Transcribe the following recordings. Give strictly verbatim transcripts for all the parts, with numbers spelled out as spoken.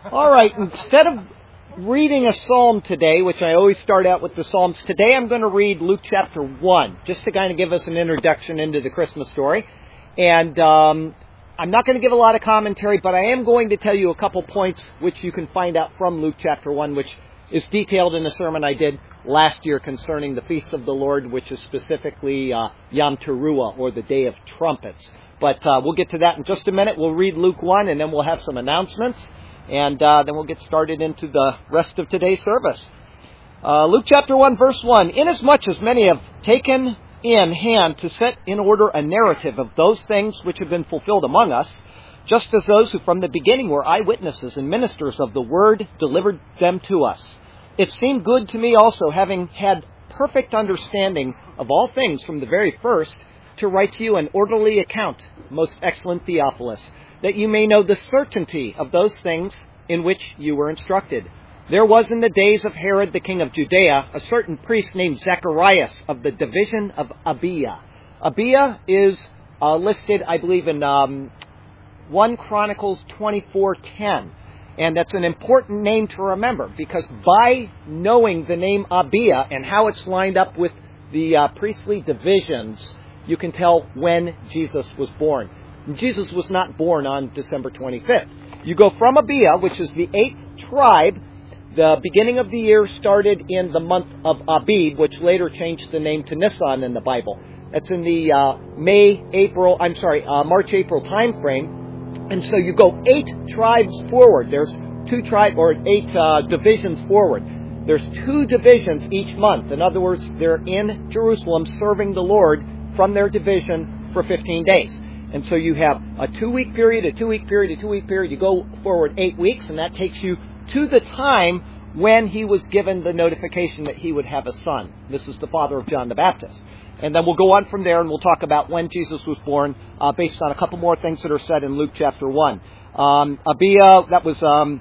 All right, instead of reading a psalm today, which I always start out with the psalms, today I'm going to read Luke chapter one, just to kind of give us an introduction into the Christmas story. And um, I'm not going to give a lot of commentary, but I am going to tell you a couple points which you can find out from Luke chapter one, which is detailed in a sermon I did last year concerning the Feast of the Lord, which is specifically uh, Yom Teruah, or the Day of Trumpets. But uh, we'll get to that in just a minute. We'll read Luke one, and then we'll have some announcements. And uh, then we'll get started into the rest of today's service. Uh, Luke chapter one, verse one. Inasmuch as many have taken in hand to set in order a narrative of those things which have been fulfilled among us, just as those who from the beginning were eyewitnesses and ministers of the word delivered them to us. It seemed good to me also, having had perfect understanding of all things from the very first, to write to you an orderly account, most excellent Theophilus, that you may know the certainty of those things in which you were instructed. There was in the days of Herod the king of Judea a certain priest named Zacharias of the division of Abia. Abia is uh, listed, I believe, in um, First Chronicles twenty-four ten. And that's an important name to remember, because by knowing the name Abia and how it's lined up with the uh, priestly divisions, you can tell when Jesus was born. Jesus was not born on December twenty-fifth. You go from Abia, which is the eighth tribe. The beginning of the year started in the month of Abib, which later changed the name to Nisan in the Bible. That's in the uh, May, April, I'm sorry, uh, March, April time frame. And so you go eight tribes forward. There's two tribe or eight uh, divisions forward. There's two divisions each month. In other words, they're in Jerusalem serving the Lord from their division for fifteen days. And so you have a two-week period, a two-week period, a two-week period. You go forward eight weeks, and that takes you to the time when he was given the notification that he would have a son. This is the father of John the Baptist. And then we'll go on from there, and we'll talk about when Jesus was born, uh, based on a couple more things that are said in Luke chapter one. Um, Abia, that was, um,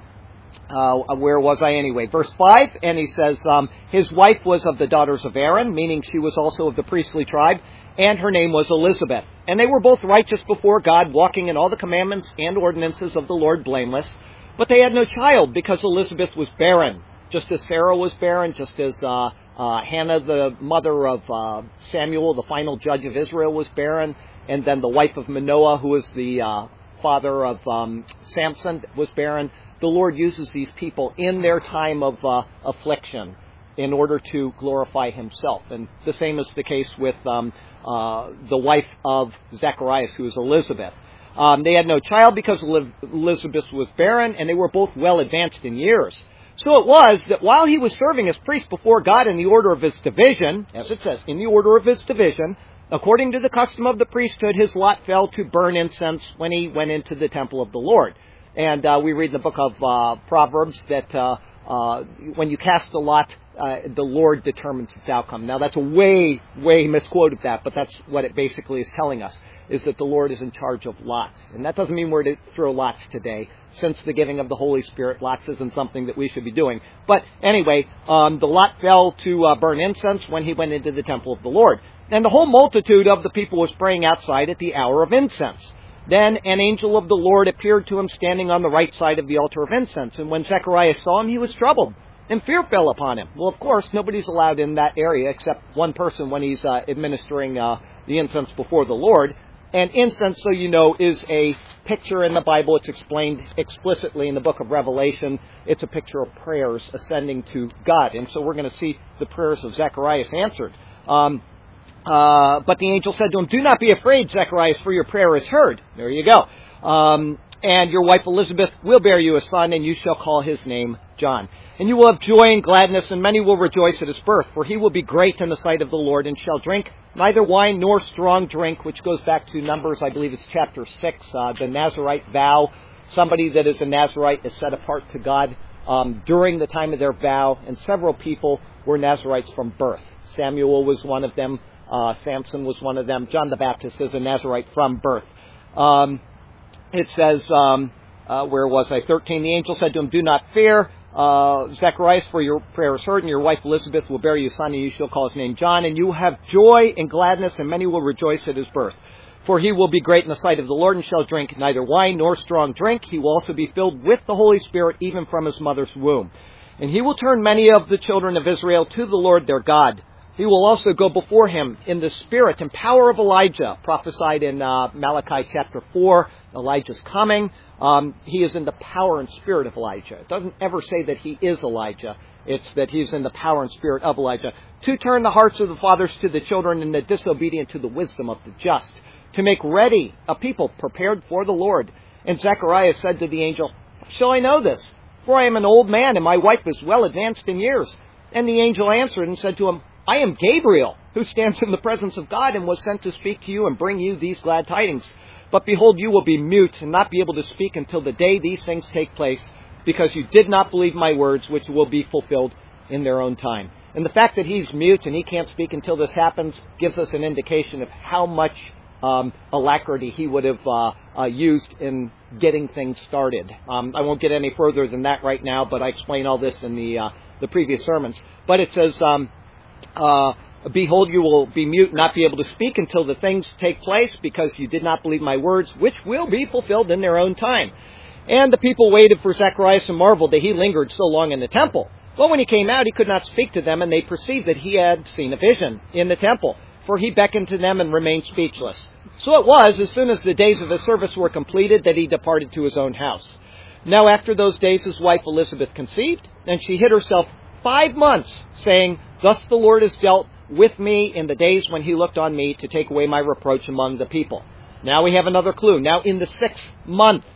uh, where was I anyway? Verse five, and he says, um, his wife was of the daughters of Aaron, meaning she was also of the priestly tribe, and her name was Elizabeth. And they were both righteous before God, walking in all the commandments and ordinances of the Lord blameless. But they had no child, because Elizabeth was barren, just as Sarah was barren, just as uh, uh, Hannah, the mother of uh, Samuel, the final judge of Israel, was barren, and then the wife of Manoah, who was the uh, father of um, Samson, was barren. The Lord uses these people in their time of uh, affliction in order to glorify himself. And the same is the case with um, uh, the wife of Zacharias, who is Elizabeth. Um, they had no child because Elizabeth was barren, and they were both well advanced in years. So it was that while he was serving as priest before God in the order of his division, as it says, in the order of his division, according to the custom of the priesthood, his lot fell to burn incense when he went into the temple of the Lord. And uh, we read in the book of uh, Proverbs that uh, uh, when you cast a lot, uh, the Lord determines its outcome. Now, that's a way, way misquote of that, but that's what it basically is telling us, is that the Lord is in charge of lots. And that doesn't mean we're to throw lots today. Since the giving of the Holy Spirit, lots isn't something that we should be doing. But anyway, um, the lot fell to uh, burn incense when he went into the temple of the Lord. And the whole multitude of the people was praying outside at the hour of incense. Then an angel of the Lord appeared to him standing on the right side of the altar of incense. And when Zacharias saw him, he was troubled, and fear fell upon him. Well, of course, nobody's allowed in that area except one person when he's uh, administering uh, the incense before the Lord. And incense, so you know, is a picture in the Bible. It's explained explicitly in the book of Revelation. It's a picture of prayers ascending to God. And so we're going to see the prayers of Zacharias answered. Um, uh, but the angel said to him, "Do not be afraid, Zacharias, for your prayer is heard." There you go. Um, and your wife Elizabeth will bear you a son, and you shall call his name John. And you will have joy and gladness, and many will rejoice at his birth, for he will be great in the sight of the Lord, and shall drink neither wine nor strong drink, which goes back to Numbers, I believe it's chapter six, uh, the Nazirite vow. Somebody that is a Nazirite is set apart to God um, during the time of their vow, and several people were Nazirites from birth. Samuel was one of them. Uh, Samson was one of them. John the Baptist is a Nazirite from birth. Um, it says, um, uh, where was I? thirteen, the angel said to him, "Do not fear, Uh, Zacharias, for your prayer is heard, and your wife Elizabeth will bear you a son, and you shall call his name John, and you will have joy and gladness, and many will rejoice at his birth. For he will be great in the sight of the Lord, and shall drink neither wine nor strong drink. He will also be filled with the Holy Spirit, even from his mother's womb. And he will turn many of the children of Israel to the Lord their God. He will also go before him in the spirit and power of Elijah, prophesied in uh, Malachi chapter four. Elijah's coming. Um, he is in the power and spirit of Elijah. It doesn't ever say that he is Elijah. It's that he's in the power and spirit of Elijah. To turn the hearts of the fathers to the children, and the disobedient to the wisdom of the just. To make ready a people prepared for the Lord. And Zechariah said to the angel, "Shall I know this? For I am an old man, and my wife is well advanced in years." And the angel answered and said to him, "I am Gabriel, who stands in the presence of God, and was sent to speak to you and bring you these glad tidings. But behold, you will be mute and not be able to speak until the day these things take place, because you did not believe my words, which will be fulfilled in their own time." And the fact that he's mute and he can't speak until this happens gives us an indication of how much um, alacrity he would have uh, uh, used in getting things started. Um, I won't get any further than that right now, but I explain all this in the uh, the previous sermons. But it says, um, uh, "Behold, you will be mute and not be able to speak until the things take place, because you did not believe my words, which will be fulfilled in their own time." And the people waited for Zacharias and marveled that he lingered so long in the temple. But when he came out, he could not speak to them, and they perceived that he had seen a vision in the temple. For he beckoned to them and remained speechless. So it was, as soon as the days of his service were completed, that he departed to his own house. Now after those days his wife Elizabeth conceived, and she hid herself five months, saying, "Thus the Lord has dealt with me in the days when he looked on me to take away my reproach among the people." Now we have another clue. Now in the sixth month,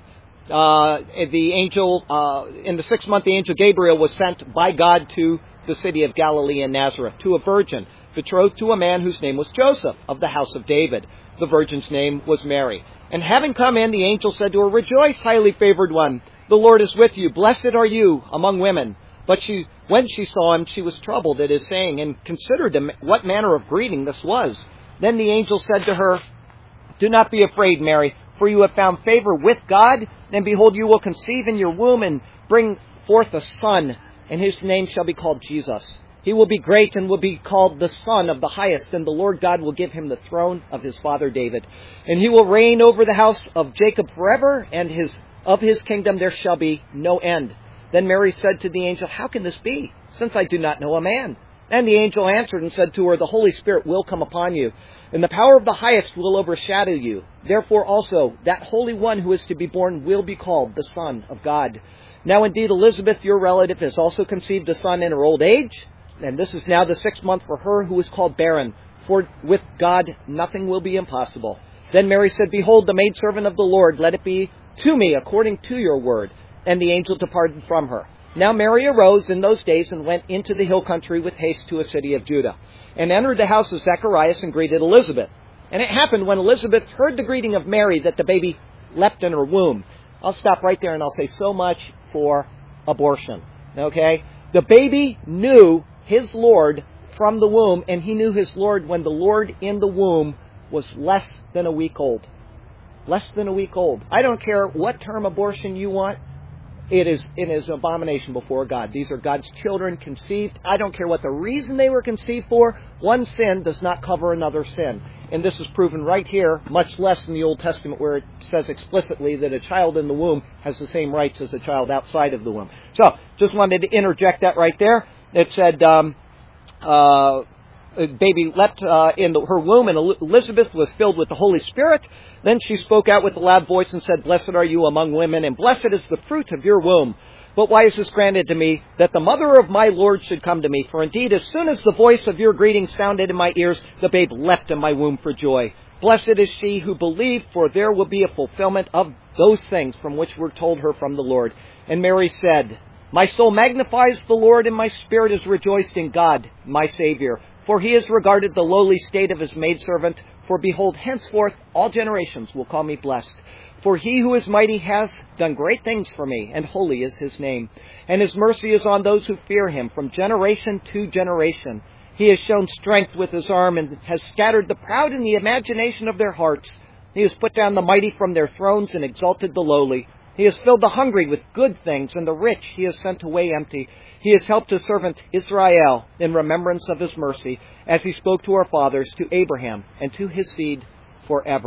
uh, the angel, uh, in the sixth month, the angel Gabriel was sent by God to the city of Galilee in Nazareth, to a virgin, betrothed to a man whose name was Joseph, of the house of David. The virgin's name was Mary. And having come in, the angel said to her, "Rejoice, highly favored one. The Lord is with you. Blessed are you among women." But she, when she saw him, she was troubled at his saying, and considered what manner of greeting this was. Then the angel said to her, "Do not be afraid, Mary, for you have found favor with God. And behold, you will conceive in your womb and bring forth a son, and his name shall be called Jesus. He will be great and will be called the Son of the Highest, and the Lord God will give him the throne of his father David. And he will reign over the house of Jacob forever, and his of his kingdom there shall be no end." Then Mary said to the angel, "How can this be, since I do not know a man?" And the angel answered and said to her, "The Holy Spirit will come upon you, and the power of the Highest will overshadow you. Therefore also that Holy One who is to be born will be called the Son of God. Now indeed Elizabeth, your relative, has also conceived a son in her old age, and this is now the sixth month for her who is called barren, for with God nothing will be impossible." Then Mary said, "Behold, the maidservant of the Lord, let it be to me according to your word." And the angel departed from her. Now Mary arose in those days and went into the hill country with haste to a city of Judah, and entered the house of Zacharias and greeted Elizabeth. And it happened when Elizabeth heard the greeting of Mary that the baby leapt in her womb. I'll stop right there and I'll say so much for abortion. Okay? The baby knew his Lord from the womb, and he knew his Lord when the Lord in the womb was less than a week old. Less than a week old. I don't care what term abortion you want. It is, it is an abomination before God. These are God's children conceived. I don't care what the reason they were conceived for. One sin does not cover another sin. And this is proven right here, much less in the Old Testament, where it says explicitly that a child in the womb has the same rights as a child outside of the womb. So, just wanted to interject that right there. It said, um, uh, baby leapt uh, in the, her womb, and Elizabeth was filled with the Holy Spirit. Then she spoke out with a loud voice and said, "Blessed are you among women, and blessed is the fruit of your womb. But why is this granted to me, that the mother of my Lord should come to me? For indeed, as soon as the voice of your greeting sounded in my ears, the babe leapt in my womb for joy. Blessed is she who believed, for there will be a fulfillment of those things from which were told her from the Lord." And Mary said, "My soul magnifies the Lord, and my spirit is rejoiced in God, my Savior. For he has regarded the lowly state of his maidservant. For behold, henceforth all generations will call me blessed. For he who is mighty has done great things for me, and holy is his name. And his mercy is on those who fear him from generation to generation. He has shown strength with his arm, and has scattered the proud in the imagination of their hearts. He has put down the mighty from their thrones, and exalted the lowly. He has filled the hungry with good things, and the rich he has sent away empty. He has helped his servant Israel in remembrance of his mercy, as he spoke to our fathers, to Abraham, and to his seed forever."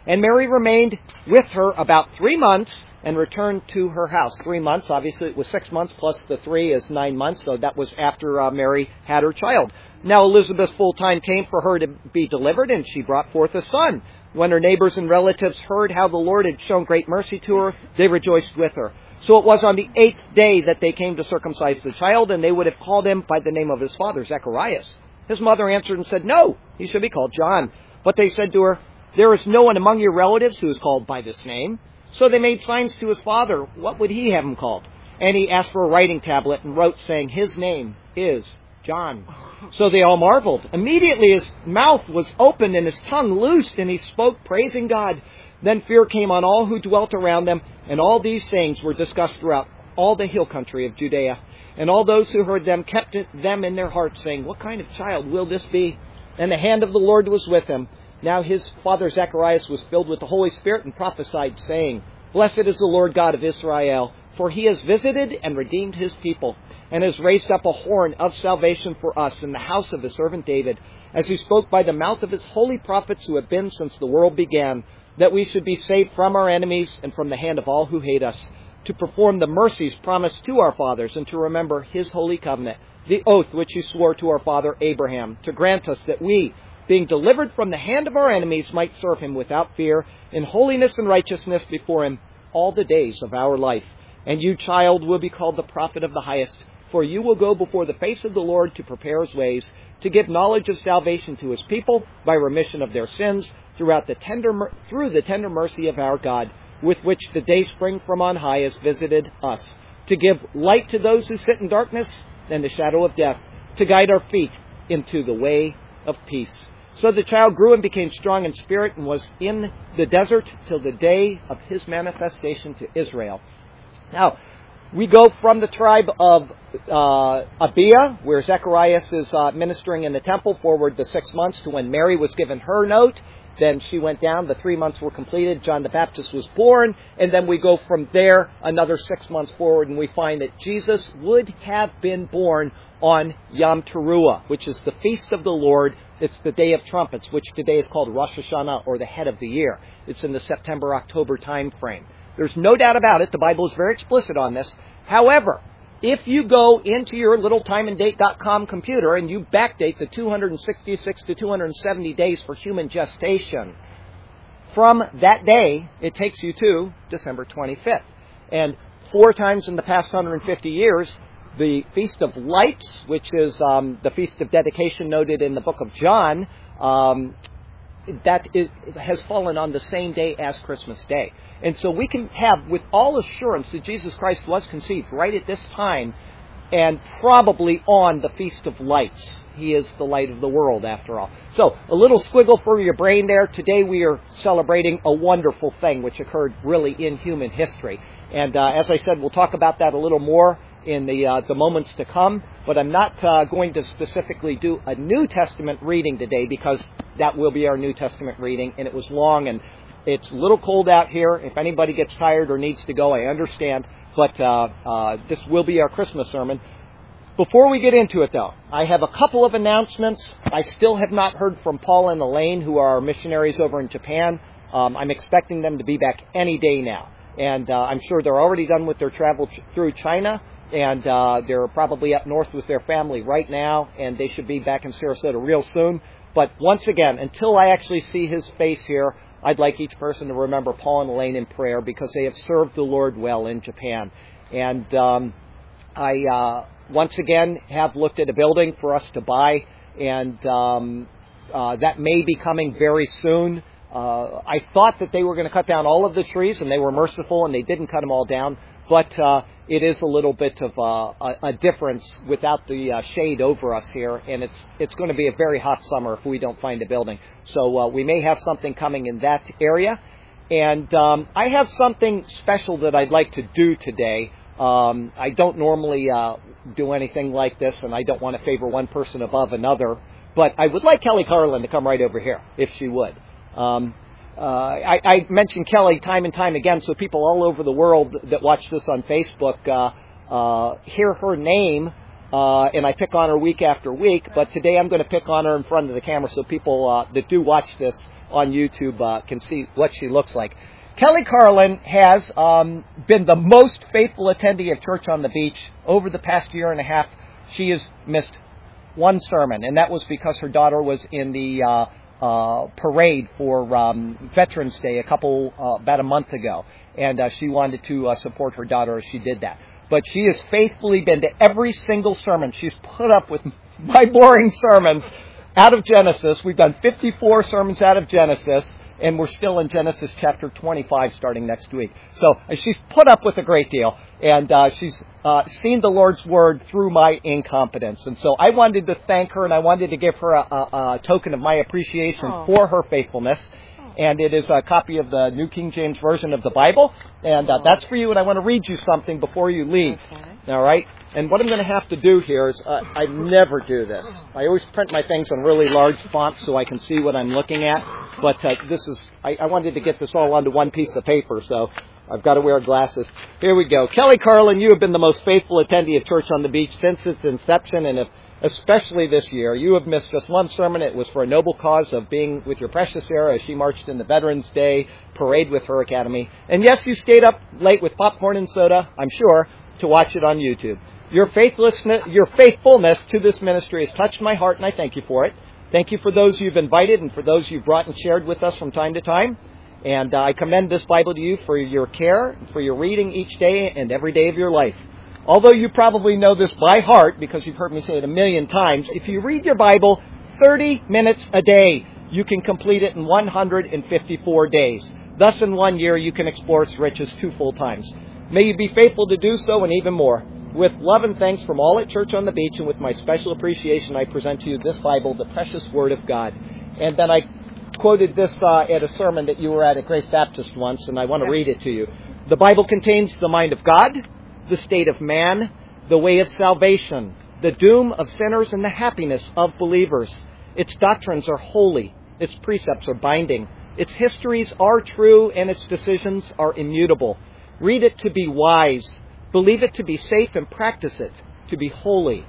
And Mary remained with her about three months and returned to her house. Three months, obviously it was six months plus the three is nine months, so that was after uh, Mary had her child. Now Elizabeth's full time came for her to be delivered, and she brought forth a son. When her neighbors and relatives heard how the Lord had shown great mercy to her, they rejoiced with her. So it was on the eighth day that they came to circumcise the child, and they would have called him by the name of his father, Zacharias. His mother answered and said, "No, he should be called John." But they said to her, "There is no one among your relatives who is called by this name." So they made signs to his father. What would he have him called? And he asked for a writing tablet and wrote, saying, "His name is John." So they all marveled. Immediately his mouth was opened and his tongue loosed, and he spoke, praising God. Then fear came on all who dwelt around them, and all these sayings were discussed throughout all the hill country of Judea. And all those who heard them kept it, them in their hearts, saying, "What kind of child will this be?" And the hand of the Lord was with him. Now his father Zacharias was filled with the Holy Spirit and prophesied, saying, "Blessed is the Lord God of Israel, for he has visited and redeemed his people, and has raised up a horn of salvation for us in the house of his servant David, as he spoke by the mouth of his holy prophets who have been since the world began, that we should be saved from our enemies and from the hand of all who hate us, to perform the mercies promised to our fathers, and to remember his holy covenant, the oath which he swore to our father Abraham, to grant us that we, being delivered from the hand of our enemies, might serve him without fear, in holiness and righteousness before him all the days of our life. And you, child, will be called the prophet of the highest, for you will go before the face of the Lord to prepare his ways, to give knowledge of salvation to his people by remission of their sins throughout the tender, through the tender mercy of our God, with which the day spring from on high has visited us, to give light to those who sit in darkness and the shadow of death, to guide our feet into the way of peace. So the child grew and became strong in spirit and was in the desert till the day of his manifestation to Israel. Now, we go from the tribe of uh, Abia, where Zacharias is uh, ministering in the temple, forward the six months to when Mary was given her note. Then she went down, the three months were completed, John the Baptist was born, and then we go from there another six months forward, and we find that Jesus would have been born on Yom Teruah, which is the feast of the Lord. It's the Day of Trumpets, which today is called Rosh Hashanah, or the head of the year. It's in the September-October time frame. There's no doubt about it. The Bible is very explicit on this. However, if you go into your little time and date dot com computer and you backdate the two hundred sixty-six to two hundred seventy days for human gestation, from that day, it takes you to December twenty-fifth. And four times in the past one hundred fifty years, the Feast of Lights, which is um, the Feast of Dedication noted in the book of John, um, that is, has fallen on the same day as Christmas Day. And so we can have with all assurance that Jesus Christ was conceived right at this time, and probably on the Feast of Lights. He is the light of the world, after all. So, a little squiggle for your brain there. Today we are celebrating a wonderful thing which occurred really in human history. And uh, as I said, we'll talk about that a little more in the uh, the moments to come. But I'm not uh, going to specifically do a New Testament reading today, because that will be our New Testament reading, and it was long, and it's a little cold out here. If anybody gets tired or needs to go, I understand. But uh, uh, this will be our Christmas sermon. Before we get into it, though, I have a couple of announcements. I still have not heard from Paul and Elaine, who are our missionaries over in Japan. Um, I'm expecting them to be back any day now. And uh, I'm sure they're already done with their travel ch- through China. And uh, they're probably up north with their family right now. And they should be back in Sarasota real soon. But once again, until I actually see his face here, I'd like each person to remember Paul and Elaine in prayer, because they have served the Lord well in Japan. And um, I, uh, once again, have looked at a building for us to buy, and um, uh, that may be coming very soon. Uh, I thought that they were going to cut down all of the trees, and they were merciful, and they didn't cut them all down. But uh, it is a little bit of uh, a, a difference without the uh, shade over us here, and it's it's going to be a very hot summer if we don't find a building. So uh, we may have something coming in that area. And um, I have something special that I'd like to do today. Um, I don't normally uh, do anything like this, and I don't want to favor one person above another. But I would like Kelly Carlin to come right over here, if she would. Um, Uh, I, I mention Kelly time and time again, so people all over the world that watch this on Facebook uh, uh, hear her name, uh, and I pick on her week after week. But today I'm going to pick on her in front of the camera, so people uh, that do watch this on YouTube uh, can see what she looks like. Kelly Carlin has um, been the most faithful attendee of Church on the Beach over the past year and a half. She has missed one sermon, and that was because her daughter was in the uh, uh, parade for um, Veterans Day a couple, uh, about a month ago, and uh, she wanted to uh, support her daughter as she did that. But she has faithfully been to every single sermon. She's put up with my boring sermons out of Genesis. We've done fifty-four sermons out of Genesis, and we're still in Genesis chapter twenty-five starting next week. So uh, she's put up with a great deal, and uh, she's uh, seen the Lord's Word through my incompetence. And so I wanted to thank her, and I wanted to give her a, a, a token of my appreciation oh. for her faithfulness. And it is a copy of the New King James Version of the Bible, and uh, that's for you, and I want to read you something before you leave. Okay. All right? And what I'm going to have to do here is, uh, I never do this. I always print my things on really large font so I can see what I'm looking at, but uh, this is, I, I wanted to get this all onto one piece of paper, so I've got to wear glasses. Here we go. Kelly Carlin, you have been the most faithful attendee of Church on the Beach since its inception, and if especially this year, you have missed just one sermon. It was for a noble cause of being with your precious Sarah as she marched in the Veterans Day parade with her academy. And yes, you stayed up late with popcorn and soda, I'm sure, to watch it on YouTube. Your faithlessness, your faithfulness to this ministry has touched my heart, and I thank you for it. Thank you for those you've invited and for those you've brought and shared with us from time to time. And uh, I commend this Bible to you for your care, for your reading each day and every day of your life. Although you probably know this by heart, because you've heard me say it a million times, if you read your Bible thirty minutes a day, you can complete it in one hundred fifty-four days. Thus, in one year, you can explore its riches two full times. May you be faithful to do so and even more. With love and thanks from all at Church on the Beach, and with my special appreciation, I present to you this Bible, the precious Word of God. And then I quoted this uh, at a sermon that you were at at Grace Baptist once, and I want to read it to you. The Bible contains the mind of God, the state of man, the way of salvation, the doom of sinners, and the happiness of believers. Its doctrines are holy. Its precepts are binding. Its histories are true, and its decisions are immutable. Read it to be wise. Believe it to be safe, and practice it to be holy.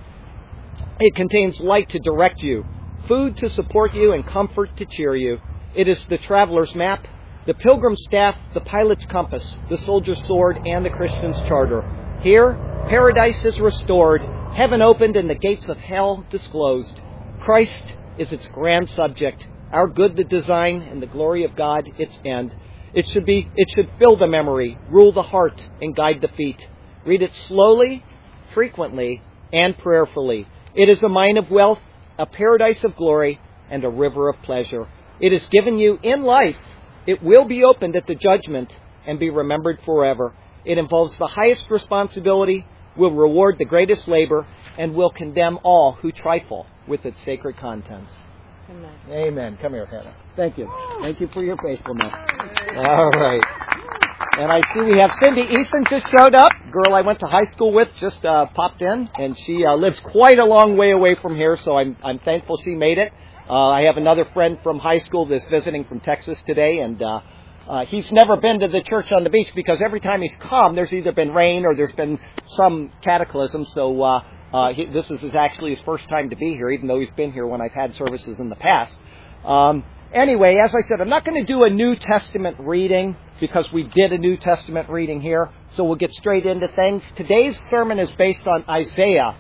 It contains light to direct you, food to support you, and comfort to cheer you. It is the traveler's map, the pilgrim's staff, the pilot's compass, the soldier's sword, and the Christian's charter. Here, paradise is restored, heaven opened, and the gates of hell disclosed. Christ is its grand subject, our good the design, and the glory of God its end. It should be, it should fill the memory, rule the heart, and guide the feet. Read it slowly, frequently, and prayerfully. It is a mine of wealth, a paradise of glory, and a river of pleasure. It is given you in life. It will be opened at the judgment and be remembered forever. It involves the highest responsibility, will reward the greatest labor, and will condemn all who trifle with its sacred contents. Amen. Amen. Come here, Hannah. Thank you. Thank you for your faithfulness. All right. And I see we have Cindy Easton just showed up. Girl I went to high school with just uh, popped in, and she uh, lives quite a long way away from here, so I'm I'm thankful she made it. Uh, I have another friend from high school that's visiting from Texas today, and uh, uh, he's never been to the Church on the Beach because every time he's come, there's either been rain or there's been some cataclysm. So uh, uh, he, this is his, actually his first time to be here, even though he's been here when I've had services in the past. Um, anyway, as I said, I'm not going to do a New Testament reading because we did a New Testament reading here, so we'll get straight into things. Today's sermon is based on Isaiah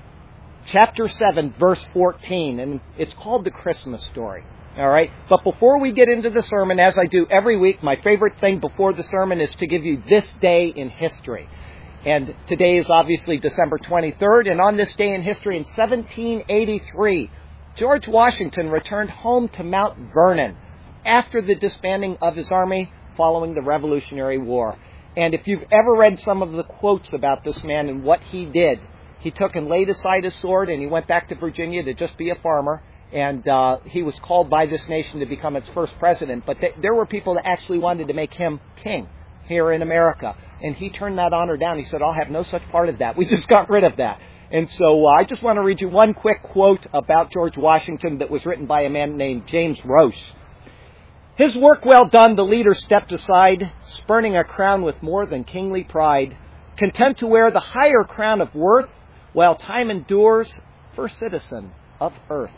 chapter seven, verse fourteen, and it's called the Christmas story. All right? But before we get into the sermon, as I do every week, my favorite thing before the sermon is to give you this day in history. And today is obviously December twenty-third, and on this day in history in seventeen eighty-three, George Washington returned home to Mount Vernon after the disbanding of his army following the Revolutionary War. And if you've ever read some of the quotes about this man and what he did, he took and laid aside his sword and he went back to Virginia to just be a farmer. And uh, he was called by this nation to become its first president. But th- there were people that actually wanted to make him king here in America. And he turned that honor down. He said, I'll have no such part of that. We just got rid of that. And so uh, I just want to read you one quick quote about George Washington that was written by a man named James Roche. His work well done, the leader stepped aside, spurning a crown with more than kingly pride, content to wear the higher crown of worth, while time endures, first citizen of earth.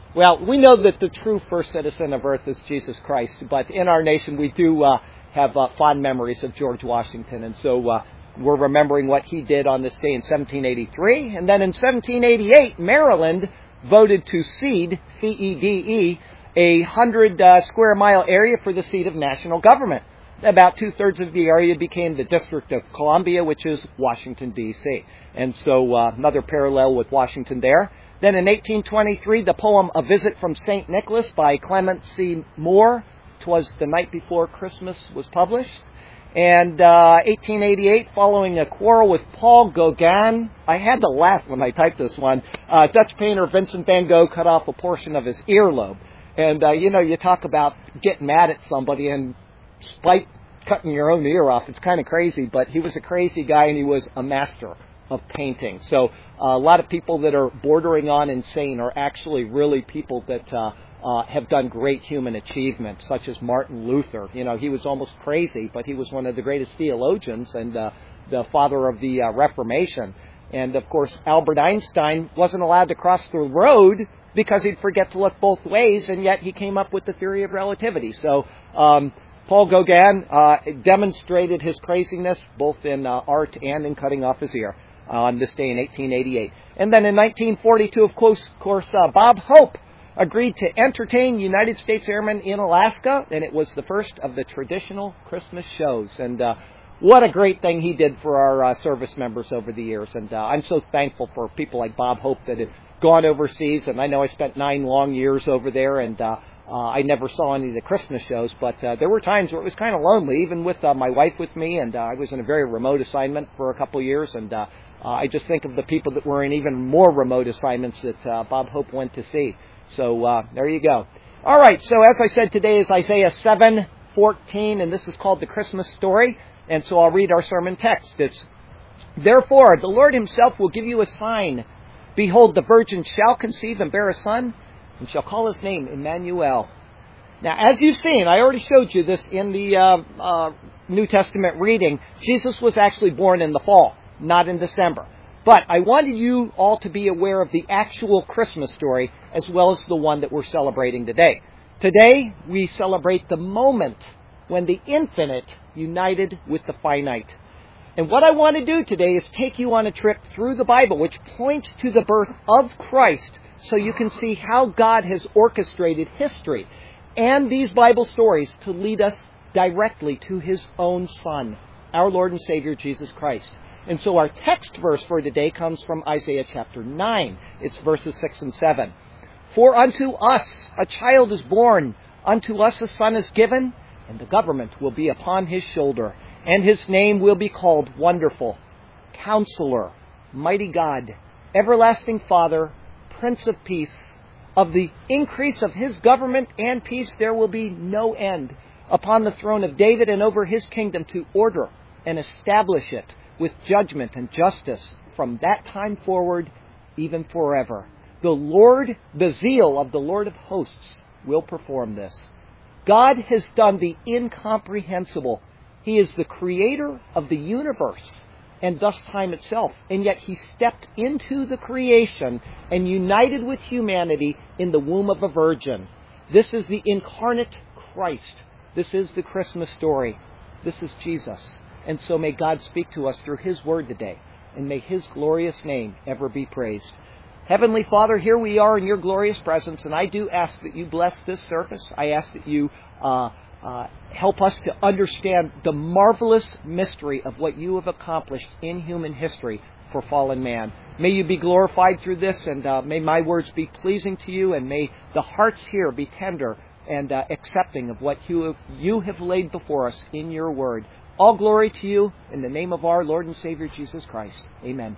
Well, we know that the true first citizen of Earth is Jesus Christ, but in our nation we do uh, have uh, fond memories of George Washington, and so uh, we're remembering what he did on this day in seventeen eighty-three. And then in seventeen eighty-eight, Maryland voted to cede, C E D E, a one hundred uh, square mile area for the seat of national government. About two-thirds of the area became the District of Columbia, which is Washington, D C And so uh, another parallel with Washington there. Then in eighteen twenty-three, the poem A Visit from Saint Nicholas by Clement C. Moore, "'Twas the Night Before Christmas," was published. And uh, eighteen eighty-eight, following a quarrel with Paul Gauguin, I had to laugh when I typed this one, uh, Dutch painter Vincent van Gogh cut off a portion of his earlobe. And, uh, you know, you talk about getting mad at somebody and spite cutting your own ear off. It's kind of crazy, but he was a crazy guy and he was a master of painting. So uh, a lot of people that are bordering on insane are actually really people that uh, uh, have done great human achievement, such as Martin Luther. You know, he was almost crazy, but he was one of the greatest theologians and uh, the father of the uh, Reformation. And, of course, Albert Einstein wasn't allowed to cross the road because he'd forget to look both ways, and yet he came up with the theory of relativity. So um, Paul Gauguin uh, demonstrated his craziness both in uh, art and in cutting off his ear on this day in eighteen eighty-eight. And then in nineteen forty-two, of course, of course uh, Bob Hope agreed to entertain United States Airmen in Alaska, and it was the first of the traditional Christmas shows. And uh, what a great thing he did for our uh, service members over the years. And uh, I'm so thankful for people like Bob Hope that have gone overseas. And I know I spent nine long years over there, and uh, uh, I never saw any of the Christmas shows. But uh, there were times where it was kind of lonely, even with uh, my wife with me. And uh, I was in a very remote assignment for a couple of years. And uh, uh, I just think of the people that were in even more remote assignments that uh, Bob Hope went to see. So uh, there you go. All right, so as I said, today is Isaiah seven fourteen, and this is called the Christmas story. And so I'll read our sermon text. It's, "Therefore, the Lord himself will give you a sign. Behold, the virgin shall conceive and bear a son, and shall call his name Emmanuel." Now, as you've seen, I already showed you this in the uh, uh, New Testament reading. Jesus was actually born in the fall, not in December. But I wanted you all to be aware of the actual Christmas story as well as the one that we're celebrating today. Today, we celebrate the moment when the infinite united with the finite. And what I want to do today is take you on a trip through the Bible, which points to the birth of Christ, so you can see how God has orchestrated history and these Bible stories to lead us directly to his own Son, our Lord and Savior, Jesus Christ. And so our text verse for today comes from Isaiah chapter nine. It's verses six and seven. "For unto us a child is born, unto us a son is given, and the government will be upon his shoulder, and his name will be called Wonderful, Counselor, Mighty God, Everlasting Father, Prince of Peace. Of the increase of his government and peace there will be no end, upon the throne of David and over his kingdom, to order and establish it with judgment and justice from that time forward, even forever. The Lord, the zeal of the Lord of hosts will perform this." God has done the incomprehensible. He is the creator of the universe and thus time itself. And yet he stepped into the creation and united with humanity in the womb of a virgin. This is the incarnate Christ. This is the Christmas story. This is Jesus. And so may God speak to us through his word today, and may his glorious name ever be praised. Heavenly Father, here we are in your glorious presence, and I do ask that you bless this service. I ask that you uh, uh, help us to understand the marvelous mystery of what you have accomplished in human history for fallen man. May you be glorified through this, and uh, may my words be pleasing to you, and may the hearts here be tender and uh, accepting of what you have, you have laid before us in your word. All glory to you in the name of our Lord and Savior Jesus Christ. Amen.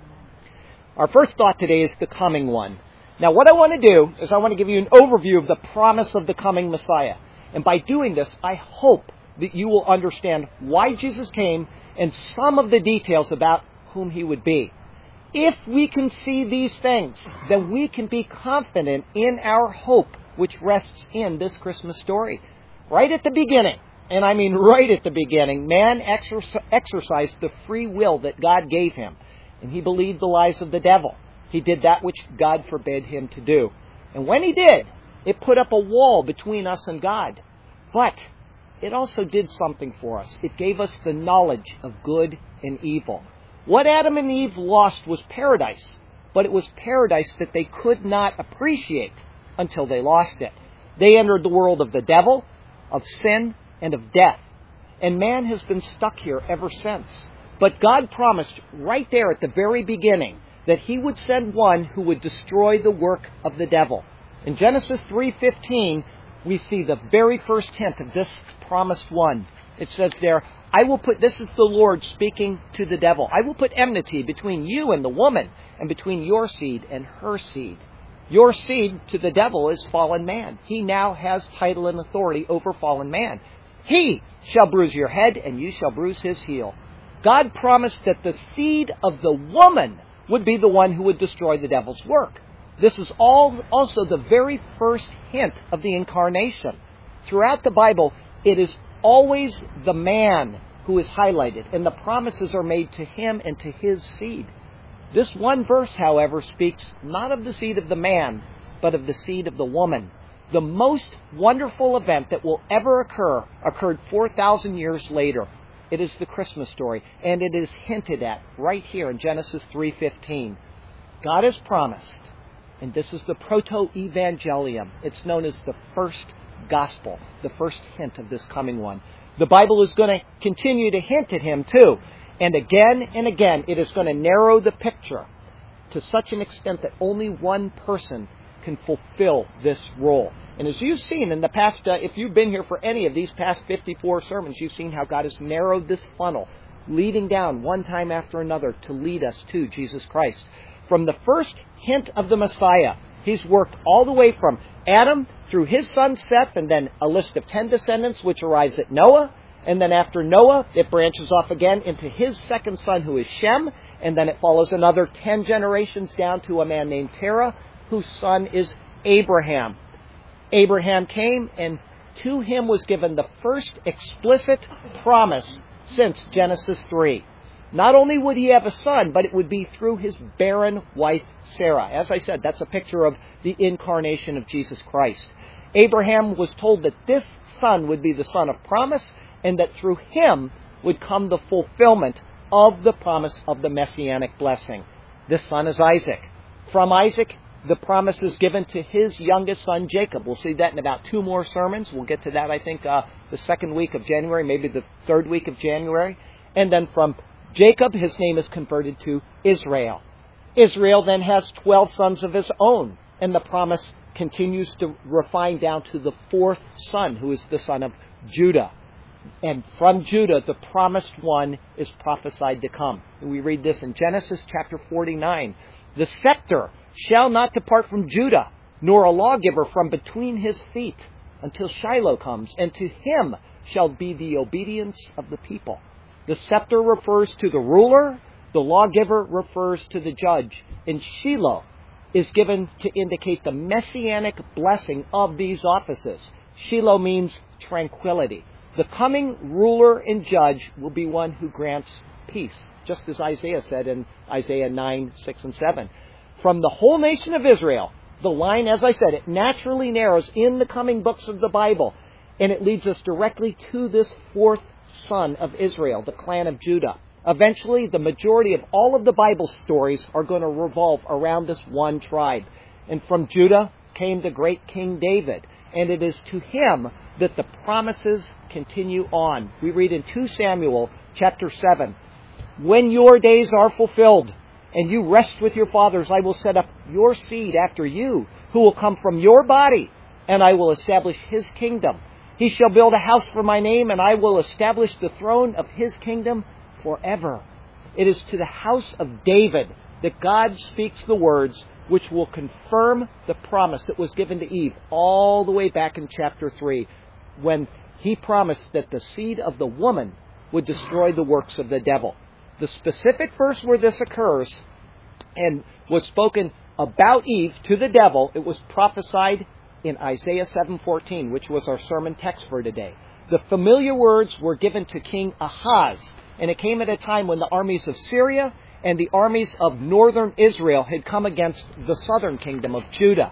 Our first thought today is the coming one. Now, what I want to do is I want to give you an overview of the promise of the coming Messiah. And by doing this, I hope that you will understand why Jesus came and some of the details about whom he would be. If we can see these things, then we can be confident in our hope, which rests in this Christmas story. Right at the beginning, and I mean right at the beginning, man exerc- exercised the free will that God gave him. And he believed the lies of the devil. He did that which God forbade him to do. And when he did, it put up a wall between us and God. But it also did something for us. It gave us the knowledge of good and evil. What Adam and Eve lost was paradise, but it was paradise that they could not appreciate until they lost it. They entered the world of the devil, of sin, and of death. And man has been stuck here ever since. But God promised right there at the very beginning that he would send one who would destroy the work of the devil. In Genesis three fifteen, we see the very first hint of this promised one. It says there, I will put, this is the Lord speaking to the devil, I will put enmity between you and the woman, and between your seed and her seed. Your seed to the devil is fallen man. He now has title and authority over fallen man. He shall bruise your head, and you shall bruise his heel. God promised that the seed of the woman would be the one who would destroy the devil's work. This is all also the very first hint of the incarnation. Throughout the Bible, it is always the man who is highlighted, and the promises are made to him and to his seed. This one verse, however, speaks not of the seed of the man, but of the seed of the woman. The most wonderful event that will ever occur occurred four thousand years later. It is the Christmas story, and it is hinted at right here in Genesis three fifteen. God has promised, and this is the proto-evangelium. It's known as the first gospel, the first hint of this coming one. The Bible is going to continue to hint at him too. And again and again, it is going to narrow the picture to such an extent that only one person can fulfill this role. And as you've seen in the past, uh, if you've been here for any of these past fifty-four sermons, you've seen how God has narrowed this funnel, leading down one time after another to lead us to Jesus Christ. From the first hint of the Messiah, he's worked all the way from Adam through his son Seth, and then a list of ten descendants which arrives at Noah. And then after Noah, it branches off again into his second son, who is Shem. And then it follows another ten generations down to a man named Terah, whose son is Abraham. Abraham came, and to him was given the first explicit promise since Genesis three. Not only would he have a son, but it would be through his barren wife, Sarah. As I said, that's a picture of the incarnation of Jesus Christ. Abraham was told that this son would be the son of promise, and that through him would come the fulfillment of the promise of the messianic blessing. This son is Isaac. From Isaac, the promise is given to his youngest son, Jacob. We'll see that in about two more sermons. We'll get to that, I think, uh, the second week of January, maybe the third week of January. And then from Jacob, his name is converted to Israel. Israel then has twelve sons of his own, and the promise continues to refine down to the fourth son, who is the son of Judah. And from Judah, the promised one is prophesied to come. We read this in Genesis chapter forty-nine. The scepter shall not depart from Judah, nor a lawgiver from between his feet, until Shiloh comes, and to him shall be the obedience of the people. The scepter refers to the ruler, the lawgiver refers to the judge, and Shiloh is given to indicate the messianic blessing of these offices. Shiloh means tranquility. The coming ruler and judge will be one who grants peace, just as Isaiah said in Isaiah nine, six, and seven. From the whole nation of Israel, the line, as I said, it naturally narrows in the coming books of the Bible, and it leads us directly to this fourth son of Israel, the clan of Judah. Eventually, the majority of all of the Bible stories are going to revolve around this one tribe. And from Judah came the great King David. And it is to him that the promises continue on. We read in Second Samuel chapter seven, when your days are fulfilled and you rest with your fathers, I will set up your seed after you, who will come from your body, and I will establish his kingdom. He shall build a house for my name, and I will establish the throne of his kingdom forever. It is to the house of David that God speaks the words which will confirm the promise that was given to Eve all the way back in chapter three, when he promised that the seed of the woman would destroy the works of the devil. The specific verse where this occurs and was spoken about Eve to the devil, it was prophesied in Isaiah seven fourteen, which was our sermon text for today. The familiar words were given to King Ahaz, and it came at a time when the armies of Syria and the armies of northern Israel had come against the southern kingdom of Judah.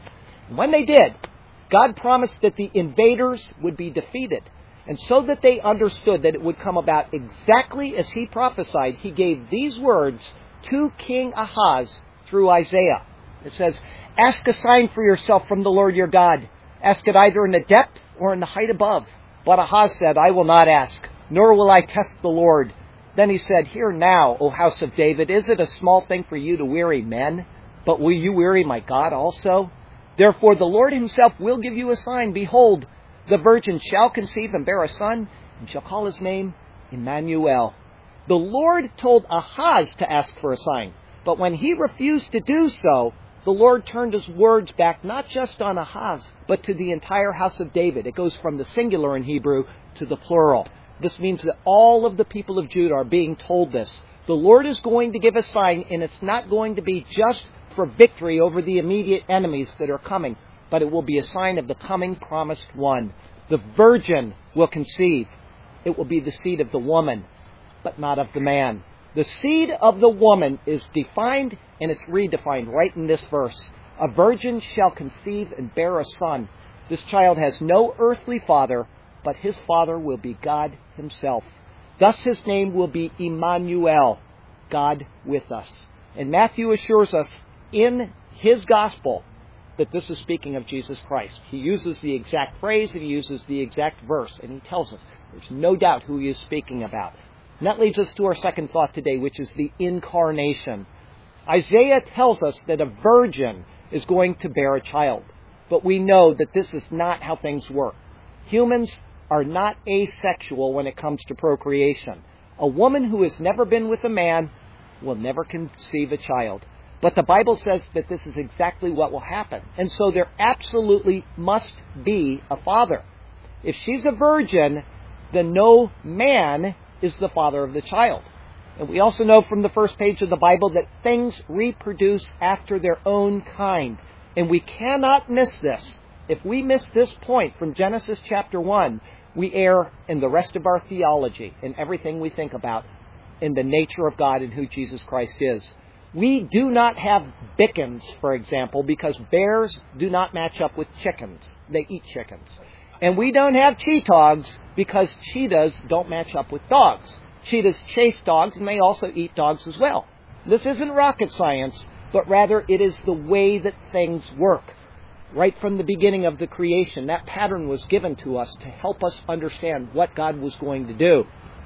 When they did, God promised that the invaders would be defeated. And so that they understood that it would come about exactly as he prophesied, he gave these words to King Ahaz through Isaiah. It says, "Ask a sign for yourself from the Lord your God. Ask it either in the depth or in the height above." But Ahaz said, "I will not ask, nor will I test the Lord." Then he said, "Hear now, O house of David, is it a small thing for you to weary men? But will you weary my God also? Therefore the Lord himself will give you a sign. Behold, the virgin shall conceive and bear a son, and shall call his name Emmanuel." The Lord told Ahaz to ask for a sign, but when he refused to do so, the Lord turned his words back not just on Ahaz, but to the entire house of David. It goes from the singular in Hebrew to the plural. This means that all of the people of Judah are being told this. The Lord is going to give a sign, and it's not going to be just for victory over the immediate enemies that are coming, but it will be a sign of the coming promised one. The virgin will conceive. It will be the seed of the woman, but not of the man. The seed of the woman is defined, and it's redefined right in this verse. A virgin shall conceive and bear a son. This child has no earthly father, but his father will be God himself. Thus his name will be Emmanuel, God with us. And Matthew assures us in his gospel that this is speaking of Jesus Christ. He uses the exact phrase and he uses the exact verse, and he tells us there's no doubt who he is speaking about. And that leads us to our second thought today, which is the incarnation. Isaiah tells us that a virgin is going to bear a child, but we know that this is not how things work. Humans are not asexual when it comes to procreation. A woman who has never been with a man will never conceive a child. But the Bible says that this is exactly what will happen. And so there absolutely must be a father. If she's a virgin, then no man is the father of the child. And we also know from the first page of the Bible that things reproduce after their own kind. And we cannot miss this. If we miss this point from Genesis chapter one, we err in the rest of our theology and everything we think about in the nature of God and who Jesus Christ is. We do not have Bickens, for example, because bears do not match up with chickens. They eat chickens. And we don't have cheetahs because cheetahs don't match up with dogs. Cheetahs chase dogs, and they also eat dogs as well. This isn't rocket science, but rather it is the way that things work. Right from the beginning of the creation, that pattern was given to us to help us understand what God was going to do.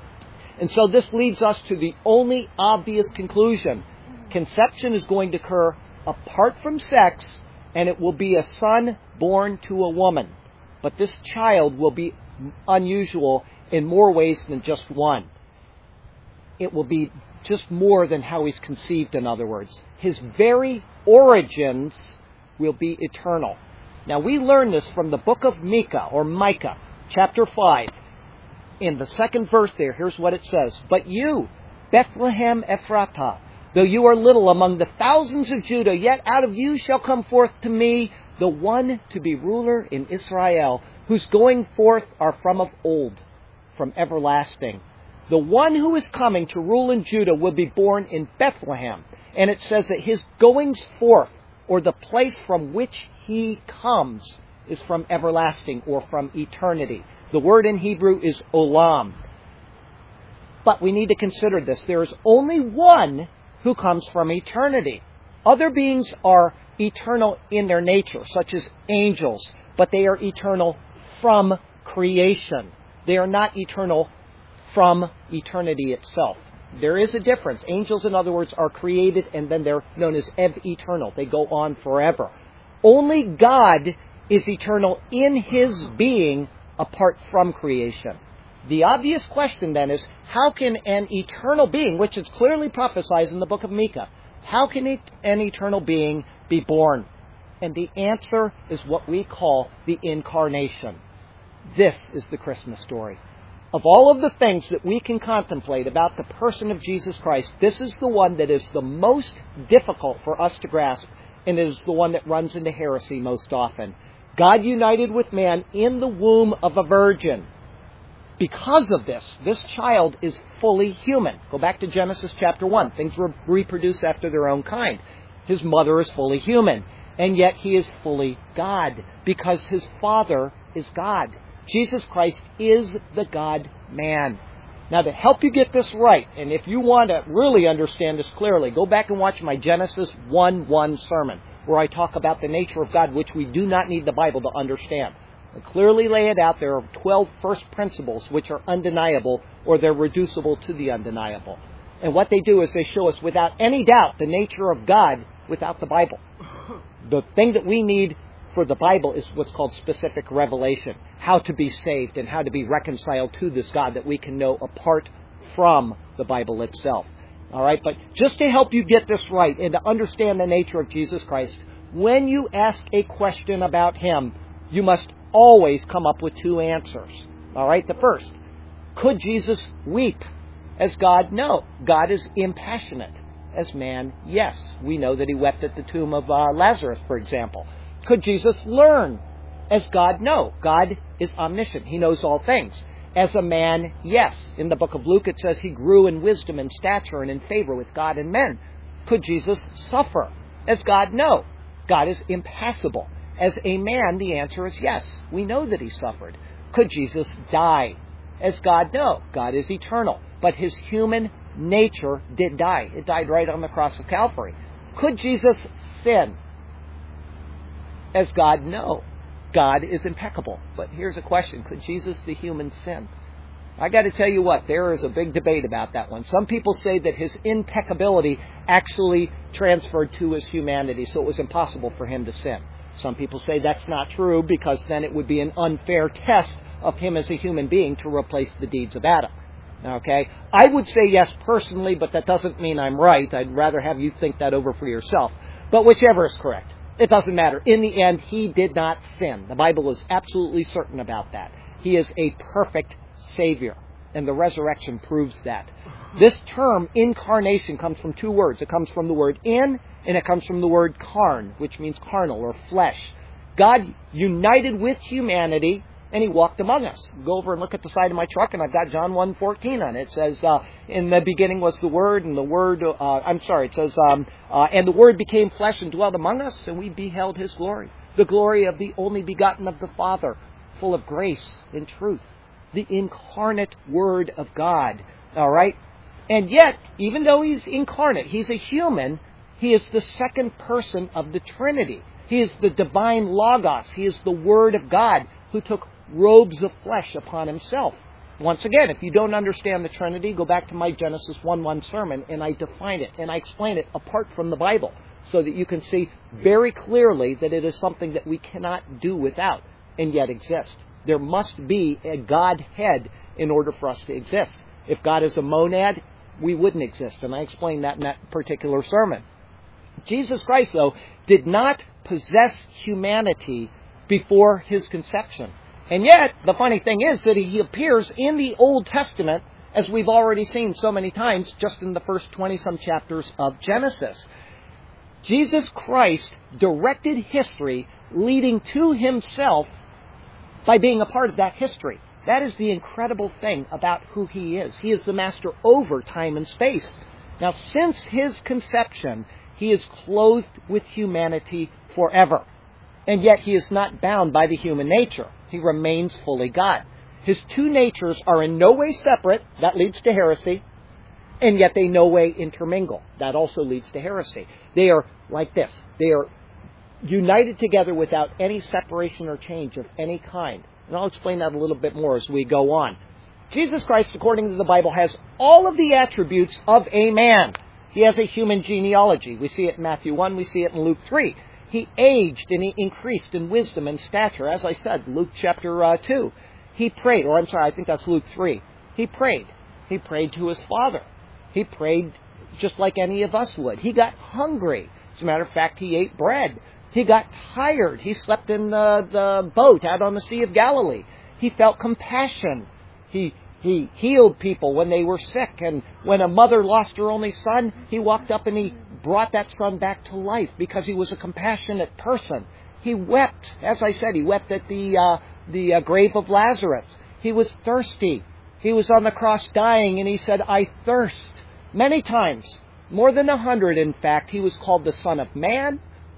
And so this leads us to the only obvious conclusion. Conception is going to occur apart from sex, and it will be a son born to a woman. But this child will be unusual in more ways than just one. It will be just more than how he's conceived, in other words. His very origins will be eternal. Now we learn this from the book of Micah, or Micah, chapter five. In the second verse there, here's what it says. "But you, Bethlehem Ephratah, though you are little among the thousands of Judah, yet out of you shall come forth to me the one to be ruler in Israel, whose going forth are from of old, from everlasting." The one who is coming to rule in Judah will be born in Bethlehem. And it says that his goings forth, or the place from which he comes, is from everlasting, or from eternity. The word in Hebrew is olam. But we need to consider this. There is only one who comes from eternity. Other beings are eternal in their nature, such as angels, but they are eternal from creation. They are not eternal from eternity itself. There is a difference. Angels, in other words, are created and then they're known as ev-eternal. They go on forever. Only God is eternal in his being apart from creation. The obvious question then is, how can an eternal being, which is clearly prophesied in the book of Micah, how can an eternal being be born? And the answer is what we call the incarnation. This is the Christmas story. Of all of the things that we can contemplate about the person of Jesus Christ, this is the one that is the most difficult for us to grasp, and it is the one that runs into heresy most often. God united with man in the womb of a virgin. Because of this, this child is fully human. Go back to Genesis chapter one. Things re- reproduce after their own kind. His mother is fully human. And yet he is fully God because his Father is God. Jesus Christ is the God-man. Now, to help you get this right, and if you want to really understand this clearly, go back and watch my Genesis one one sermon, where I talk about the nature of God, which we do not need the Bible to understand. I clearly lay it out. There are twelve first principles which are undeniable, or they're reducible to the undeniable. And what they do is they show us without any doubt the nature of God without the Bible. The thing that we need for the Bible is what's called specific revelation, how to be saved and how to be reconciled to this God that we can know apart from the Bible itself. All right, but just to help you get this right and to understand the nature of Jesus Christ, when you ask a question about him, you must always come up with two answers. All right, the first, could Jesus weep? As God, no. God is impassionate. As man, yes. We know that he wept at the tomb of uh, Lazarus, for example. Could Jesus learn? As God, no. God is omniscient. He knows all things. As a man, yes. In the book of Luke, it says he grew in wisdom and stature and in favor with God and men. Could Jesus suffer? As God, no. God is impassible. As a man, the answer is yes. We know that he suffered. Could Jesus die? As God, no. God is eternal. But his human nature did die. It died right on the cross of Calvary. Could Jesus sin? As God, no. God is impeccable. But here's a question. Could Jesus, the human, sin? I got to tell you what, there is a big debate about that one. Some people say that his impeccability actually transferred to his humanity, so it was impossible for him to sin. Some people say that's not true because then it would be an unfair test of him as a human being to replace the deeds of Adam. Okay? I would say yes personally, but that doesn't mean I'm right. I'd rather have you think that over for yourself. But whichever is correct, it doesn't matter. In the end, he did not sin. The Bible is absolutely certain about that. He is a perfect Savior, and the resurrection proves that. This term, incarnation, comes from two words. It comes from the word in, and it comes from the word carn, which means carnal or flesh. God united with humanity, and he walked among us. Go over and look at the side of my truck, and I've got John one fourteen on it. It says, uh, in the beginning was the Word, and the Word, uh, I'm sorry, it says, um, uh, and the Word became flesh and dwelt among us, and we beheld his glory. The glory of the only begotten of the Father, full of grace and truth. The incarnate Word of God. All right? And yet, even though he's incarnate, he's a human, he is the second person of the Trinity. He is the divine Logos. He is the Word of God who took robes of flesh upon himself. Once again, if you don't understand the Trinity, go back to my Genesis one one sermon, and I define it, and I explain it apart from the Bible, so that you can see very clearly that it is something that we cannot do without, and yet exist. There must be a Godhead in order for us to exist. If God is a monad, we wouldn't exist, and I explained that in that particular sermon. Jesus Christ, though, did not possess humanity before his conception. And yet, the funny thing is that he appears in the Old Testament, as we've already seen so many times, just in the first twenty-some chapters of Genesis. Jesus Christ directed history leading to himself by being a part of that history. That is the incredible thing about who he is. He is the master over time and space. Now, since his conception, he is clothed with humanity forever. And yet he is not bound by the human nature. He remains fully God. His two natures are in no way separate. That leads to heresy. And yet they no way intermingle. That also leads to heresy. They are like this. They are united together without any separation or change of any kind. And I'll explain that a little bit more as we go on. Jesus Christ, according to the Bible, has all of the attributes of a man. He has a human genealogy. We see it in Matthew one. We see it in Luke three. He aged and he increased in wisdom and stature. As I said, Luke chapter uh, two. He prayed, or I'm sorry, I think that's Luke three. He prayed. He prayed to his Father. He prayed just like any of us would. He got hungry. As a matter of fact, he ate bread. He got tired. He slept in the, the boat out on the Sea of Galilee. He felt compassion. He He healed people when they were sick. And when a mother lost her only son, he walked up and he brought that son back to life because he was a compassionate person. He wept. As I said, he wept at the uh, the uh, grave of Lazarus. He was thirsty. He was on the cross dying, and he said, "I thirst." Many times, more than a hundred, in fact, he was called the Son of Man,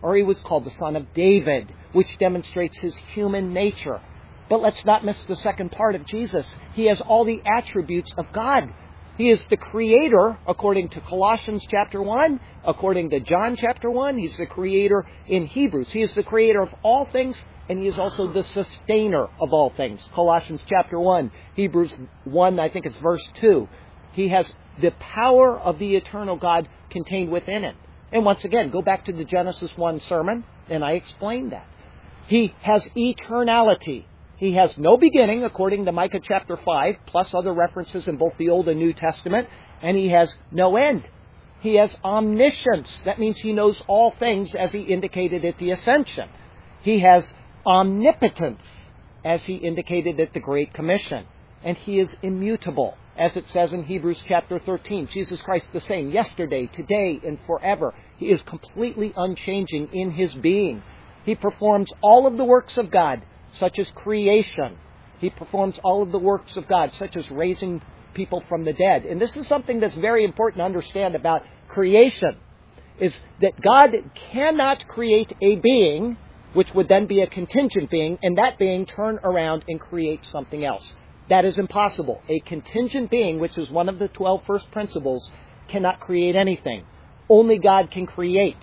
or he was called the Son of David, which demonstrates his human nature. But let's not miss the second part of Jesus. He has all the attributes of God. He is the creator, according to Colossians chapter one, according to John chapter one. He's the creator in Hebrews. He is the creator of all things, and he is also the sustainer of all things. Colossians chapter one, Hebrews one, I think it's verse two. He has the power of the eternal God contained within it. And once again, go back to the Genesis one sermon, and I explained that. He has eternality. He has no beginning, according to Micah chapter five, plus other references in both the Old and New Testament, and he has no end. He has omniscience. That means he knows all things, as he indicated at the Ascension. He has omnipotence, as he indicated at the Great Commission. And he is immutable, as it says in Hebrews chapter thirteen. Jesus Christ the same yesterday, today, and forever. He is completely unchanging in his being. He performs all of the works of God, such as creation. He performs all of the works of God, such as raising people from the dead. And this is something that's very important to understand about creation, is that God cannot create a being, which would then be a contingent being, and that being turn around and create something else. That is impossible. A contingent being, which is one of the twelve first principles, cannot create anything. Only God can create.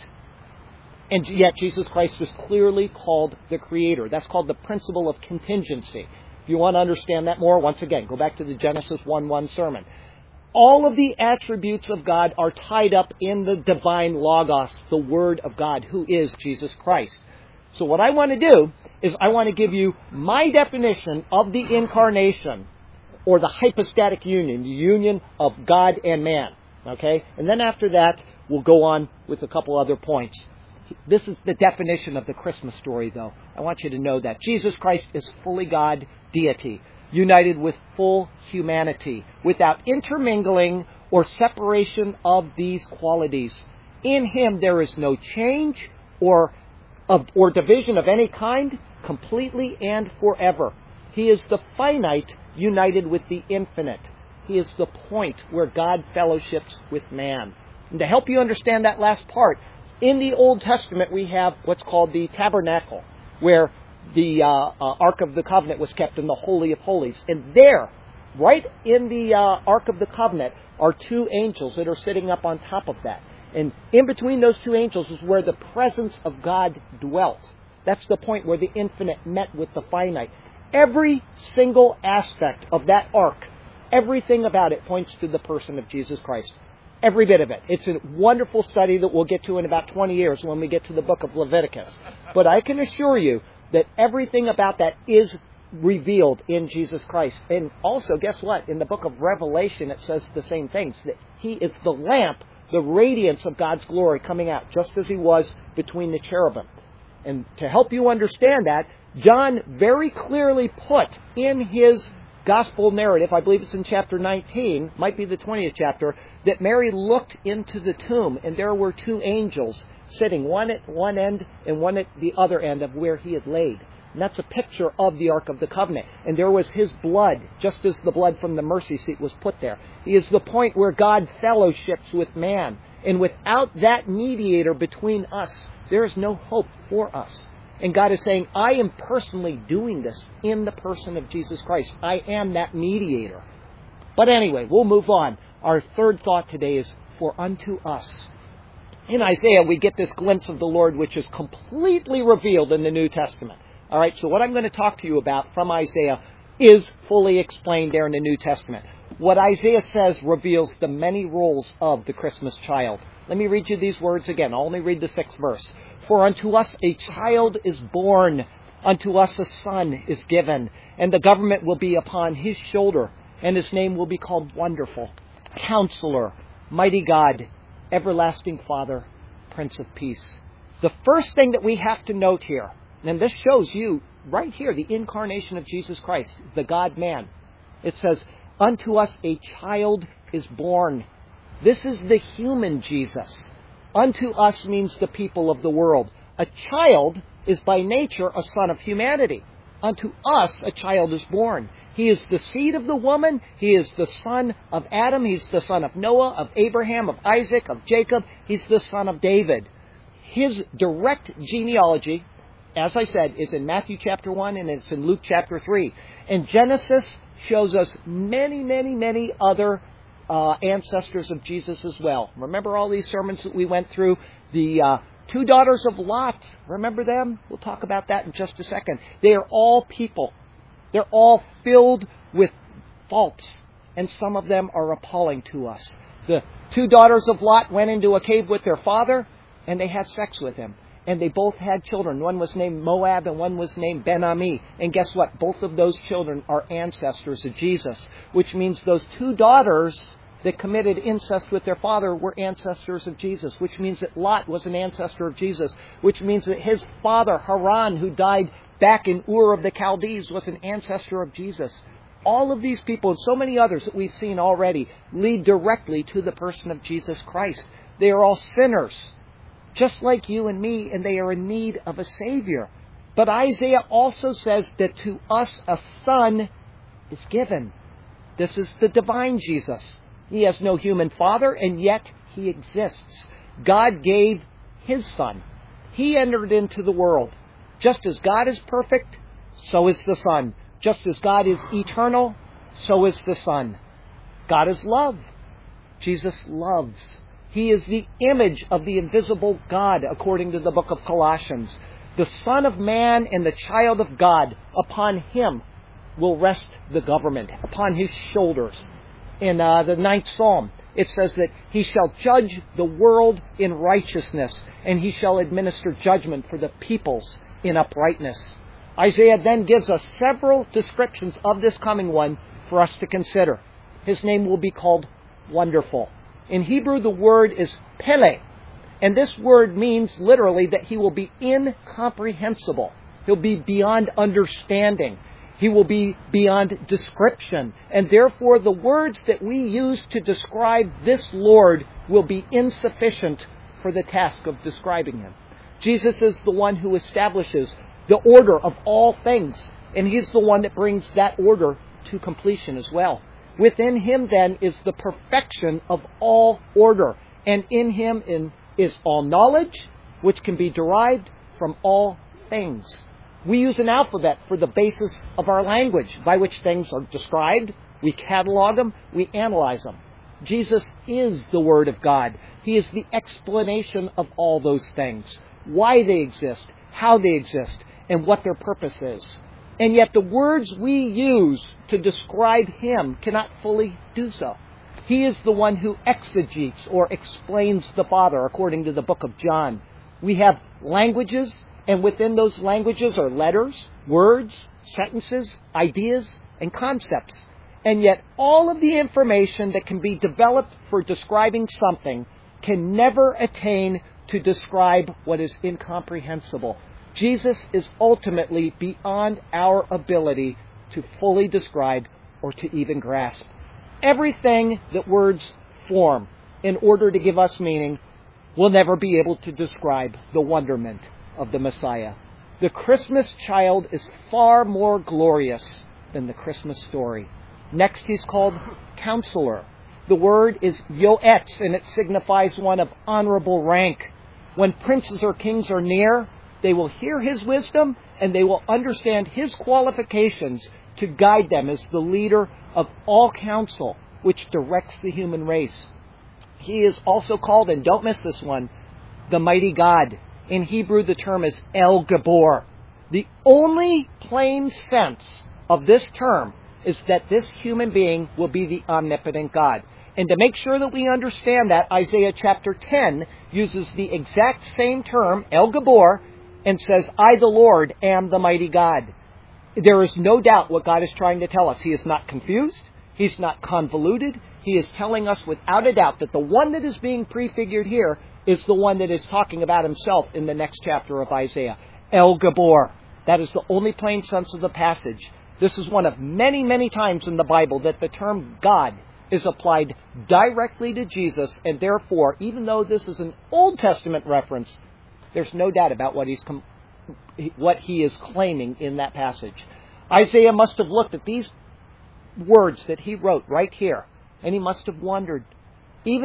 And yet Jesus Christ is clearly called the Creator. That's called the principle of contingency. If you want to understand that more, once again, go back to the Genesis one one sermon. All of the attributes of God are tied up in the divine Logos, the Word of God, who is Jesus Christ. So what I want to do is I want to give you my definition of the incarnation, or the hypostatic union, the union of God and man. Okay? And then after that, we'll go on with a couple other points. This is the definition of the Christmas story, though. I want you to know that Jesus Christ is fully God, deity, united with full humanity, without intermingling or separation of these qualities. In him there is no change or of, or division of any kind, completely and forever. He is the finite united with the infinite. He is the point where God fellowships with man. And to help you understand that last part, in the Old Testament, we have what's called the tabernacle, where the uh, uh, Ark of the Covenant was kept in the Holy of Holies. And there, right in the uh, Ark of the Covenant, are two angels that are sitting up on top of that. And in between those two angels is where the presence of God dwelt. That's the point where the infinite met with the finite. Every single aspect of that Ark, everything about it points to the person of Jesus Christ. Every bit of it. It's a wonderful study that we'll get to in about twenty years when we get to the book of Leviticus. But I can assure you that everything about that is revealed in Jesus Christ. And also, guess what? In the book of Revelation, it says the same things. That he is the lamp, the radiance of God's glory coming out, just as he was between the cherubim. And to help you understand that, John very clearly put in his Gospel narrative, I believe it's in chapter nineteen, might be the twentieth chapter, that Mary looked into the tomb and there were two angels sitting, one at one end and one at the other end of where he had laid. And that's a picture of the Ark of the Covenant. And there was his blood, just as the blood from the mercy seat was put there. He is the point where God fellowships with man. And without that mediator between us, there is no hope for us. And God is saying, I am personally doing this in the person of Jesus Christ. I am that mediator. But anyway, we'll move on. Our third thought today is, for unto us. In Isaiah, we get this glimpse of the Lord which is completely revealed in the New Testament. All right, so what I'm going to talk to you about from Isaiah is fully explained there in the New Testament. What Isaiah says reveals the many roles of the Christmas child. Let me read you these words again. I'll only read the sixth verse. For unto us a child is born, unto us a son is given, and the government will be upon his shoulder, and his name will be called Wonderful, Counselor, Mighty God, Everlasting Father, Prince of Peace. The first thing that we have to note here, and this shows you right here the incarnation of Jesus Christ, the God-man. It says, unto us a child is born. This is the human Jesus. Unto us means the people of the world. A child is by nature a son of humanity. Unto us a child is born. He is the seed of the woman. He is the son of Adam. He's the son of Noah, of Abraham, of Isaac, of Jacob. He's the son of David. his direct genealogy, as I said, is in Matthew chapter one and it's in Luke chapter three. And Genesis shows us many, many, many other uh, ancestors of Jesus as well. Remember all these sermons that we went through? The uh, two daughters of Lot, remember them? We'll talk about that in just a second. They are all people. They're all filled with faults, and some of them are appalling to us. The two daughters of Lot went into a cave with their father, and they had sex with him. And they both had children. One was named Moab and one was named Ben-Ami. And guess what? Both of those children are ancestors of Jesus, which means those two daughters that committed incest with their father were ancestors of Jesus, which means that Lot was an ancestor of Jesus, which means that his father, Haran, who died back in Ur of the Chaldees, was an ancestor of Jesus. All of these people and so many others that we've seen already lead directly to the person of Jesus Christ. They are all sinners, just like you and me, and they are in need of a Savior. But Isaiah also says that to us a Son is given. This is the divine Jesus. He has no human father, and yet He exists. God gave His Son. He entered into the world. Just as God is perfect, so is the Son. Just as God is eternal, so is the Son. God is love. Jesus loves. He is the image of the invisible God, according to the book of Colossians. The Son of Man and the child of God, upon Him will rest the government, upon His shoulders. In uh, the ninth Psalm, it says that He shall judge the world in righteousness, and He shall administer judgment for the peoples in uprightness. Isaiah then gives us several descriptions of this coming one for us to consider. His name will be called Wonderful. In Hebrew, the word is Pele, and this word means literally that He will be incomprehensible. He'll be beyond understanding. He will be beyond description. And therefore, the words that we use to describe this Lord will be insufficient for the task of describing Him. Jesus is the one who establishes the order of all things, and He's the one that brings that order to completion as well. Within Him, then, is the perfection of all order, and in Him in, is all knowledge, which can be derived from all things. We use an alphabet for the basis of our language, by which things are described. We catalog them, we analyze them. Jesus is the Word of God. He is the explanation of all those things, why they exist, how they exist, and what their purpose is. And yet the words we use to describe Him cannot fully do so. He is the one who exegetes or explains the Father, according to the book of John. We have languages, and within those languages are letters, words, sentences, ideas, and concepts. And yet all of the information that can be developed for describing something can never attain to describe what is incomprehensible. Jesus is ultimately beyond our ability to fully describe or to even grasp. Everything that words form in order to give us meaning will never be able to describe the wonderment of the Messiah. The Christmas child is far more glorious than the Christmas story. Next, He's called Counselor. The word is Yoetz, and it signifies one of honorable rank. When princes or kings are near, they will hear His wisdom, and they will understand His qualifications to guide them as the leader of all counsel, which directs the human race. He is also called, and don't miss this one, the Mighty God. In Hebrew, the term is El Gabor. The only plain sense of this term is that this human being will be the omnipotent God. And to make sure that we understand that, Isaiah chapter ten uses the exact same term, El Gabor, and says, I, the Lord, am the mighty God. There is no doubt what God is trying to tell us. He is not confused. He's not convoluted. He is telling us without a doubt that the one that is being prefigured here is the one that is talking about Himself in the next chapter of Isaiah. El Gabor. That is the only plain sense of the passage. This is one of many, many times in the Bible that the term God is applied directly to Jesus, and therefore, even though this is an Old Testament reference, there's no doubt about what he's com- what he is claiming in that passage. Isaiah must have looked at these words that he wrote right here, and he must have wondered, even if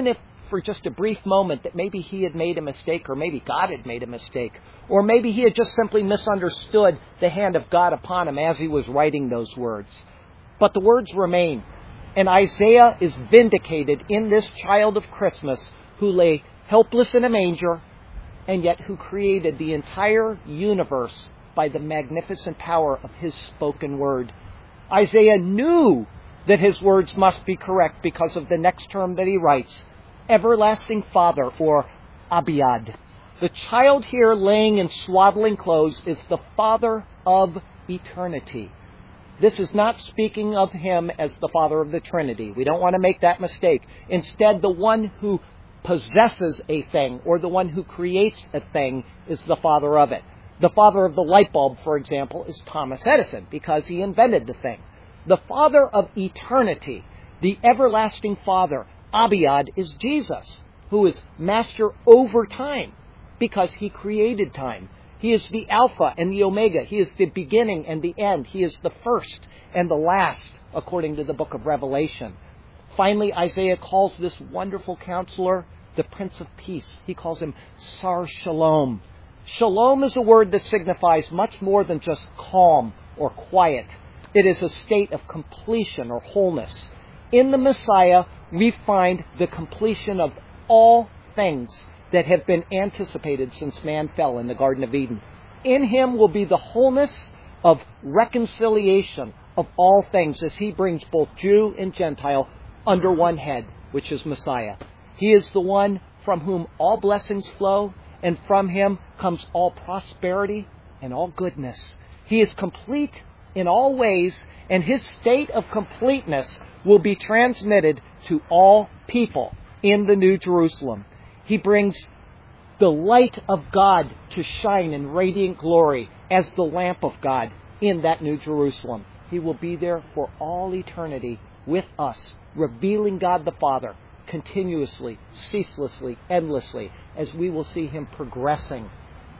for just a brief moment that maybe he had made a mistake, or maybe God had made a mistake, or maybe he had just simply misunderstood the hand of God upon him as he was writing those words. But the words remain, and Isaiah is vindicated in this child of Christmas who lay helpless in a manger, and yet who created the entire universe by the magnificent power of his spoken word. Isaiah knew that his words must be correct because of the next term that he writes, Everlasting Father, or Abiad. The child here laying in swaddling clothes is the Father of eternity. This is not speaking of him as the Father of the Trinity. We don't want to make that mistake. Instead, the one who possesses a thing, or the one who creates a thing, is the Father of it. The father of the light bulb, for example, is Thomas Edison, because he invented the thing. The Father of eternity, the everlasting Father, Abiad, is Jesus, who is master over time, because he created time. He is the Alpha and the Omega. He is the beginning and the end. He is the first and the last, according to the book of Revelation. Finally, Isaiah calls this wonderful counselor the Prince of Peace. He calls him Sar Shalom. Shalom is a word that signifies much more than just calm or quiet. It is a state of completion or wholeness. In the Messiah, we find the completion of all things that have been anticipated since man fell in the Garden of Eden. In him will be the wholeness of reconciliation of all things, as he brings both Jew and Gentile under one head, which is Messiah. He is the one from whom all blessings flow, and from him comes all prosperity and all goodness. He is complete in all ways, and his state of completeness will be transmitted to all people in the New Jerusalem. He brings the light of God to shine in radiant glory as the lamp of God in that New Jerusalem. He will be there for all eternity with us, revealing God the Father continuously, ceaselessly, endlessly, as we will see him progressing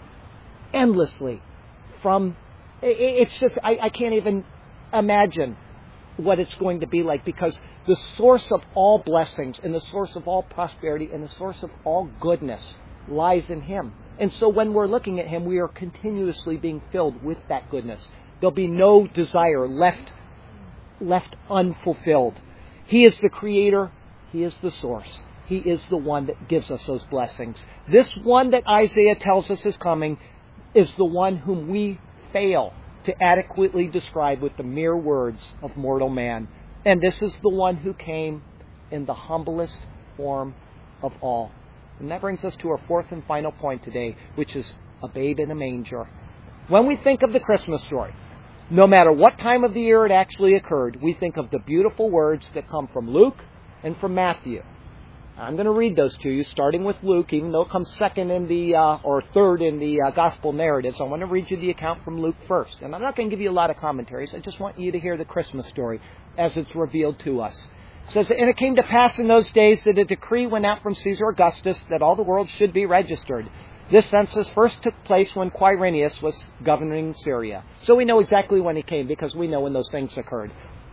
endlessly from... It's just, I, I can't even imagine what it's going to be like, because the source of all blessings and the source of all prosperity and the source of all goodness lies in him. And so when we're looking at him, we are continuously being filled with that goodness. There'll be no desire left, left unfulfilled. He is the creator. He is the source. He is the one that gives us those blessings. This one that Isaiah tells us is coming is the one whom we fail to adequately describe with the mere words of mortal man. And this is the one who came in the humblest form of all. And that brings us to our fourth and final point today, which is a babe in a manger. When we think of the Christmas story, no matter what time of the year it actually occurred, we think of the beautiful words that come from Luke and from Matthew. I'm going to read those to you, starting with Luke, even though it comes second in the, uh, or third in the uh, gospel narratives. I want to read you the account from Luke first. And I'm not going to give you a lot of commentaries. I just want you to hear the Christmas story as it's revealed to us. It says, And it came to pass in those days that a decree went out from Caesar Augustus that all the world should be registered. This census first took place when Quirinius was governing Syria. So we know exactly when he came, because we know when those things occurred.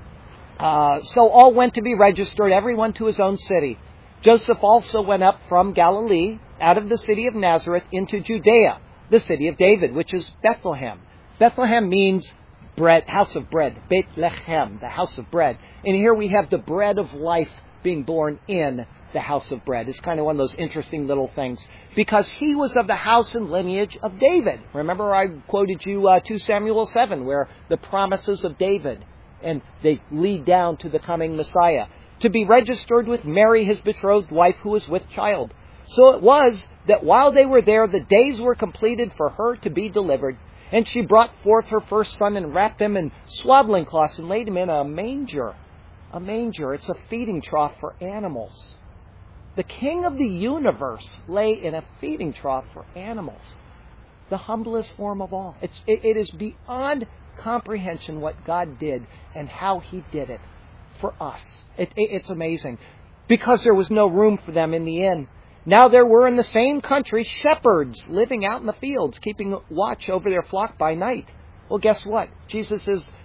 Uh, so all went to be registered, everyone to his own city. Joseph also went up from Galilee, out of the city of Nazareth, into Judea, the city of David, which is Bethlehem. Bethlehem means bread, house of bread. Bethlehem, the house of bread. And here we have the bread of life being born in the house of bread. It's kind of one of those interesting little things. Because he was of the house and lineage of David. Remember I quoted you uh, two Samuel seven, where the promises of David, and they lead down to the coming Messiah. To be registered with Mary, his betrothed wife, who was with child. So it was that while they were there, the days were completed for her to be delivered. And she brought forth her first son and wrapped him in swaddling cloths and laid him in a manger. A manger, it's a feeding trough for animals. The King of the universe lay in a feeding trough for animals. The humblest form of all. It's, it, it is beyond comprehension what God did and how he did it for us. It, it, it's amazing. Because there was no room for them in the inn. Now there were in the same country shepherds living out in the fields, keeping watch over their flock by night. Well, guess what? Jesus is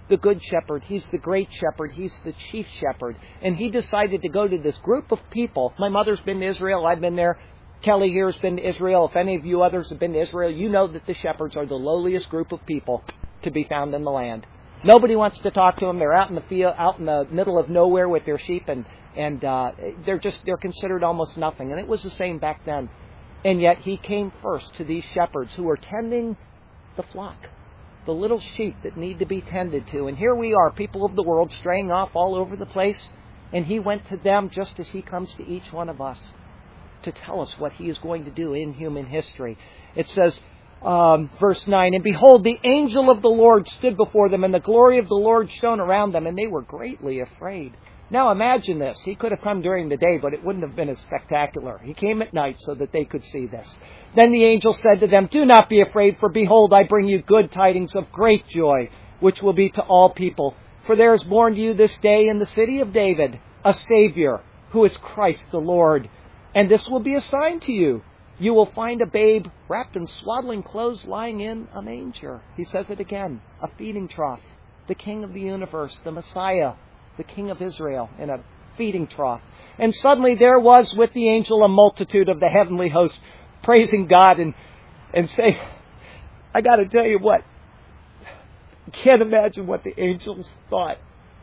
the good shepherd. He's the great shepherd. He's the chief shepherd. And he decided to go to this group of people. My mother's been to Israel. I've been there. Kelly here has been to Israel. If any of you others have been to Israel, you know that the shepherds are the lowliest group of people to be found in the land. Nobody wants to talk to them. They're out in the field, out in the middle of nowhere with their sheep, and and uh, they're just they're considered almost nothing. And it was the same back then. And yet he came first to these shepherds who were tending the flock, the little sheep that need to be tended to. And here we are, people of the world, straying off all over the place. And he went to them just as he comes to each one of us to tell us what he is going to do in human history. It says, um, verse nine, "And behold, the angel of the Lord stood before them, and the glory of the Lord shone around them, and they were greatly afraid." Now imagine this. He could have come during the day, but it wouldn't have been as spectacular. He came at night so that they could see this. "Then the angel said to them, 'Do not be afraid, for behold, I bring you good tidings of great joy, which will be to all people. For there is born to you this day in the city of David a Savior, who is Christ the Lord. And this will be a sign to you. You will find a babe wrapped in swaddling clothes lying in a manger.'" He says it again. A feeding trough. The King of the universe, the Messiah, the King of Israel, in a feeding trough. "And suddenly there was with the angel a multitude of the heavenly host, praising God and, and saying," I got to tell you what, I can't imagine what the angels thought.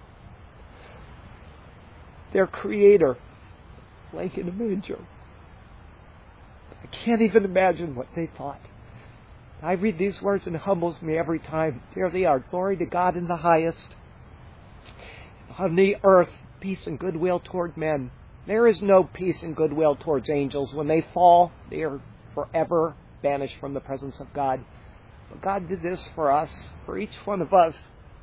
Their Creator laying in a manger. I can't even imagine what they thought. I read these words and it humbles me every time. There they are. Glory to God in the highest. On the earth, peace and goodwill toward men. There is no peace and goodwill towards angels. When they fall, they are forever banished from the presence of God. But God did this for us, for each one of us.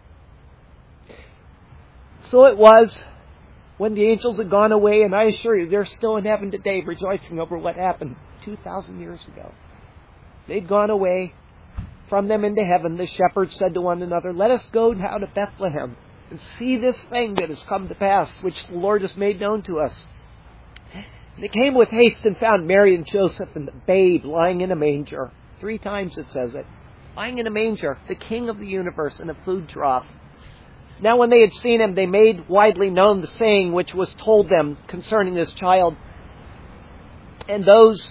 So it was when the angels had gone away, and I assure you, they're still in heaven today rejoicing over what happened two thousand years ago. They'd gone away from them into heaven. The shepherds said to one another, "Let us go now to Bethlehem and see this thing that has come to pass, which the Lord has made known to us." And they came with haste and found Mary and Joseph and the babe lying in a manger. Three times it says it. Lying in a manger, the King of the universe in a food trough. Now when they had seen him, they made widely known the saying which was told them concerning this child. And those,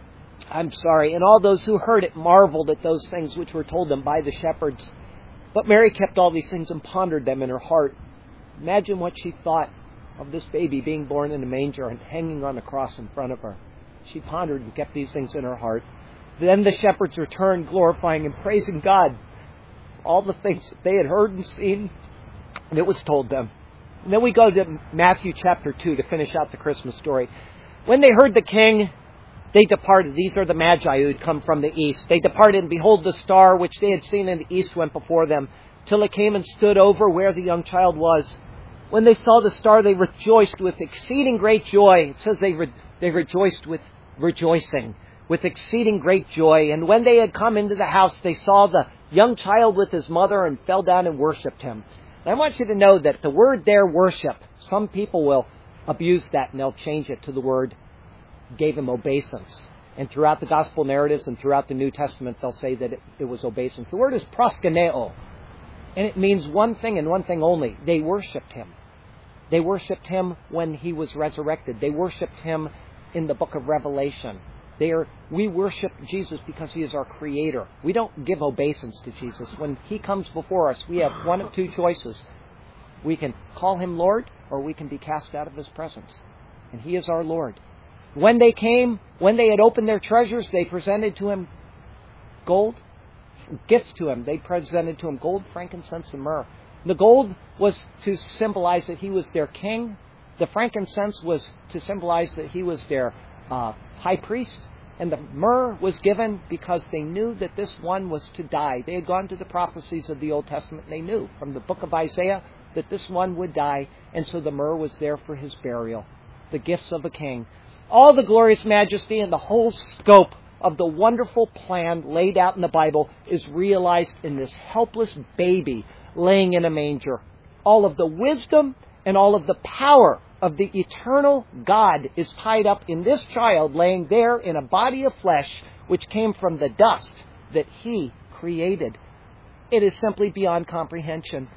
I'm sorry, and all those who heard it marveled at those things which were told them by the shepherds. But Mary kept all these things and pondered them in her heart. Imagine what she thought of this baby being born in a manger and hanging on a cross in front of her. She pondered and kept these things in her heart. Then the shepherds returned, glorifying and praising God for all the things that they had heard and seen, and it was told them. And then we go to Matthew chapter two to finish out the Christmas story. "When they heard the king, they departed." These are the Magi who had come from the east. "They departed, and behold, the star which they had seen in the east went before them, till it came and stood over where the young child was. When they saw the star, they rejoiced with exceeding great joy." It says they re- they rejoiced with rejoicing, with exceeding great joy. "And when they had come into the house, they saw the young child with his mother and fell down and worshipped him." And I want you to know that the word there, worship, some people will abuse that and they'll change it to the word gave him obeisance. And throughout the gospel narratives and throughout the New Testament, they'll say that it, it was obeisance. The word is proskuneo, and it means one thing and one thing only. They worshipped him. They worshipped him when he was resurrected. They worshipped him in the book of Revelation. They are, we worship Jesus because he is our creator. We don't give obeisance to Jesus. When he comes before us, we have one of two choices. We can call him Lord, or we can be cast out of his presence. And he is our Lord. When they came, when they had opened their treasures, they presented to him gold, gifts to him. They presented to him gold, frankincense, and myrrh. The gold was to symbolize that he was their king. The frankincense was to symbolize that he was their uh, high priest. And the myrrh was given because they knew that this one was to die. They had gone to the prophecies of the Old Testament, and they knew from the book of Isaiah that this one would die. And so the myrrh was there for his burial. The gifts of a king. All the glorious majesty and the whole scope of the wonderful plan laid out in the Bible is realized in this helpless baby laying in a manger. All of the wisdom and all of the power of the eternal God is tied up in this child laying there in a body of flesh which came from the dust that he created. It is simply beyond comprehension.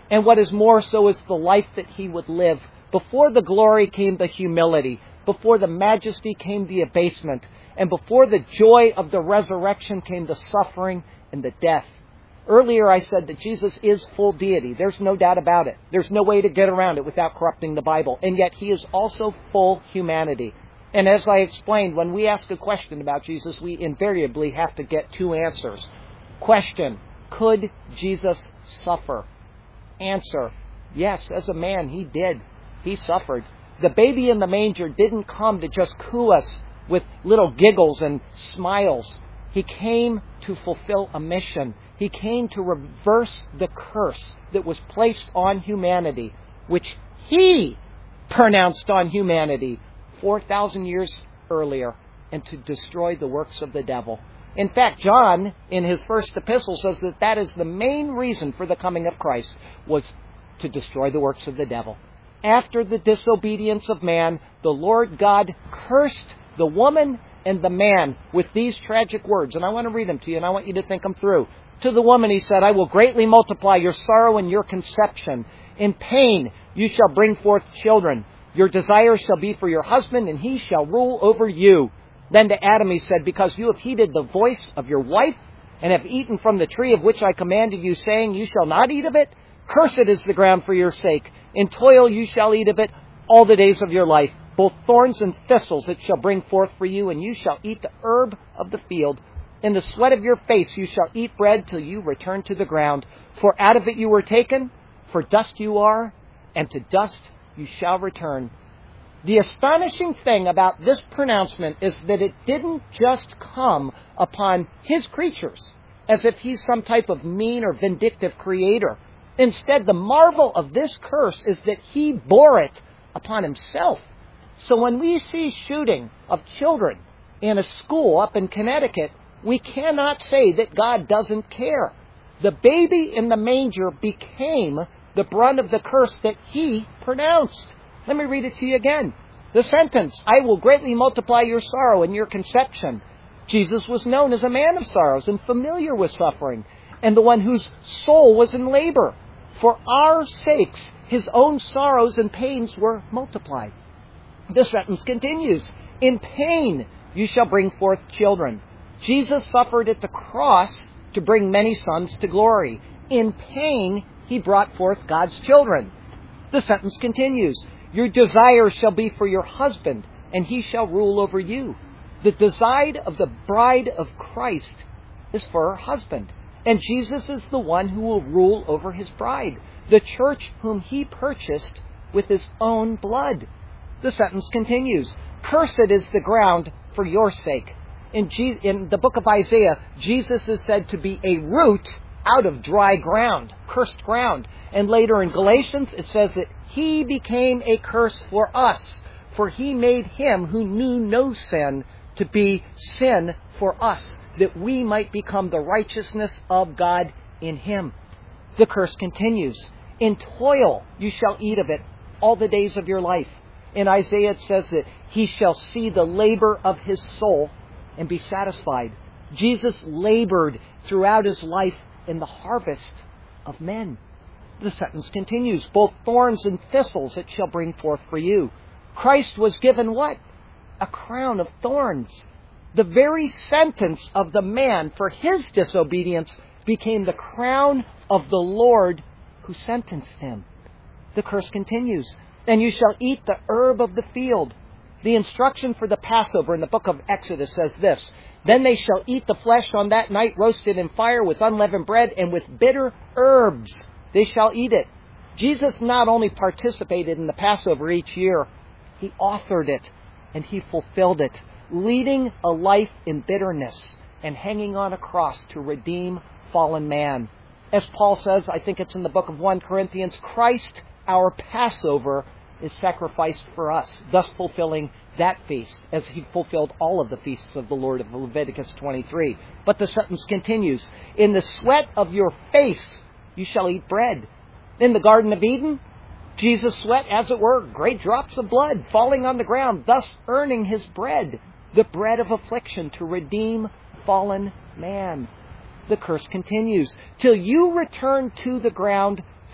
And what is more so is the life that he would live. Before the glory came the humility. Before the majesty came the abasement. And before the joy of the resurrection came the suffering and the death. Earlier I said that Jesus is full deity. There's no doubt about it. There's no way to get around it without corrupting the Bible. And yet he is also full humanity. And as I explained, when we ask a question about Jesus, we invariably have to get two answers. Question, could Jesus suffer? Answer, yes, as a man, he did. He suffered. The baby in the manger didn't come to just coo us with little giggles and smiles. He came to fulfill a mission. He came to reverse the curse that was placed on humanity, which he pronounced on humanity four thousand years earlier, and to destroy the works of the devil. In fact, John, in his first epistle, says that that is the main reason for the coming of Christ, was to destroy the works of the devil. After the disobedience of man, the Lord God cursed the woman and the man with these tragic words. And I want to read them to you, and I want you to think them through. To the woman he said, I will greatly multiply your sorrow and your conception. In pain you shall bring forth children. Your desire shall be for your husband, and he shall rule over you. Then to Adam he said, because you have heeded the voice of your wife, and have eaten from the tree of which I commanded you, saying, you shall not eat of it, cursed is the ground for your sake. In toil you shall eat of it all the days of your life. Both thorns and thistles it shall bring forth for you, and you shall eat the herb of the field. In the sweat of your face you shall eat bread till you return to the ground. For out of it you were taken, for dust you are, and to dust you shall return. The astonishing thing about this pronouncement is that it didn't just come upon his creatures, as if he's some type of mean or vindictive creator. Instead, the marvel of this curse is that he bore it upon himself. So when we see shooting of children in a school up in Connecticut, we cannot say that God doesn't care. The baby in the manger became the brunt of the curse that he pronounced. Let me read it to you again. The sentence, I will greatly multiply your sorrow and your conception. Jesus was known as a man of sorrows and familiar with suffering, and the one whose soul was in labor. For our sakes, his own sorrows and pains were multiplied. The sentence continues, in pain you shall bring forth children. Jesus suffered at the cross to bring many sons to glory. In pain, he brought forth God's children. The sentence continues, your desire shall be for your husband, and he shall rule over you. The desire of the bride of Christ is for her husband, and Jesus is the one who will rule over his bride, the church whom he purchased with his own blood. The sentence continues, cursed is the ground for your sake. In, Je- in the book of Isaiah, Jesus is said to be a root out of dry ground, cursed ground. And later in Galatians, it says that he became a curse for us, for he made him who knew no sin to be sin for us, that we might become the righteousness of God in him. The curse continues. In toil you shall eat of it all the days of your life. In Isaiah it says that he shall see the labor of his soul and be satisfied. Jesus labored throughout his life in the harvest of men. The sentence continues, both thorns and thistles it shall bring forth for you. Christ was given what? A crown of thorns. The very sentence of the man for his disobedience became the crown of the Lord who sentenced him. The curse continues, and you shall eat the herb of the field. The instruction for the Passover in the book of Exodus says this, then they shall eat the flesh on that night roasted in fire with unleavened bread and with bitter herbs. They shall eat it. Jesus not only participated in the Passover each year, he authored it and he fulfilled it, leading a life in bitterness and hanging on a cross to redeem fallen man. As Paul says, I think it's in the book of First Corinthians, Christ, our Passover, is sacrificed for us, thus fulfilling that feast, as he fulfilled all of the feasts of the Lord of Leviticus twenty-three. But the sentence continues, in the sweat of your face you shall eat bread. In the Garden of Eden, Jesus sweat, as it were, great drops of blood falling on the ground, thus earning his bread, the bread of affliction to redeem fallen man. The curse continues, till you return to the ground,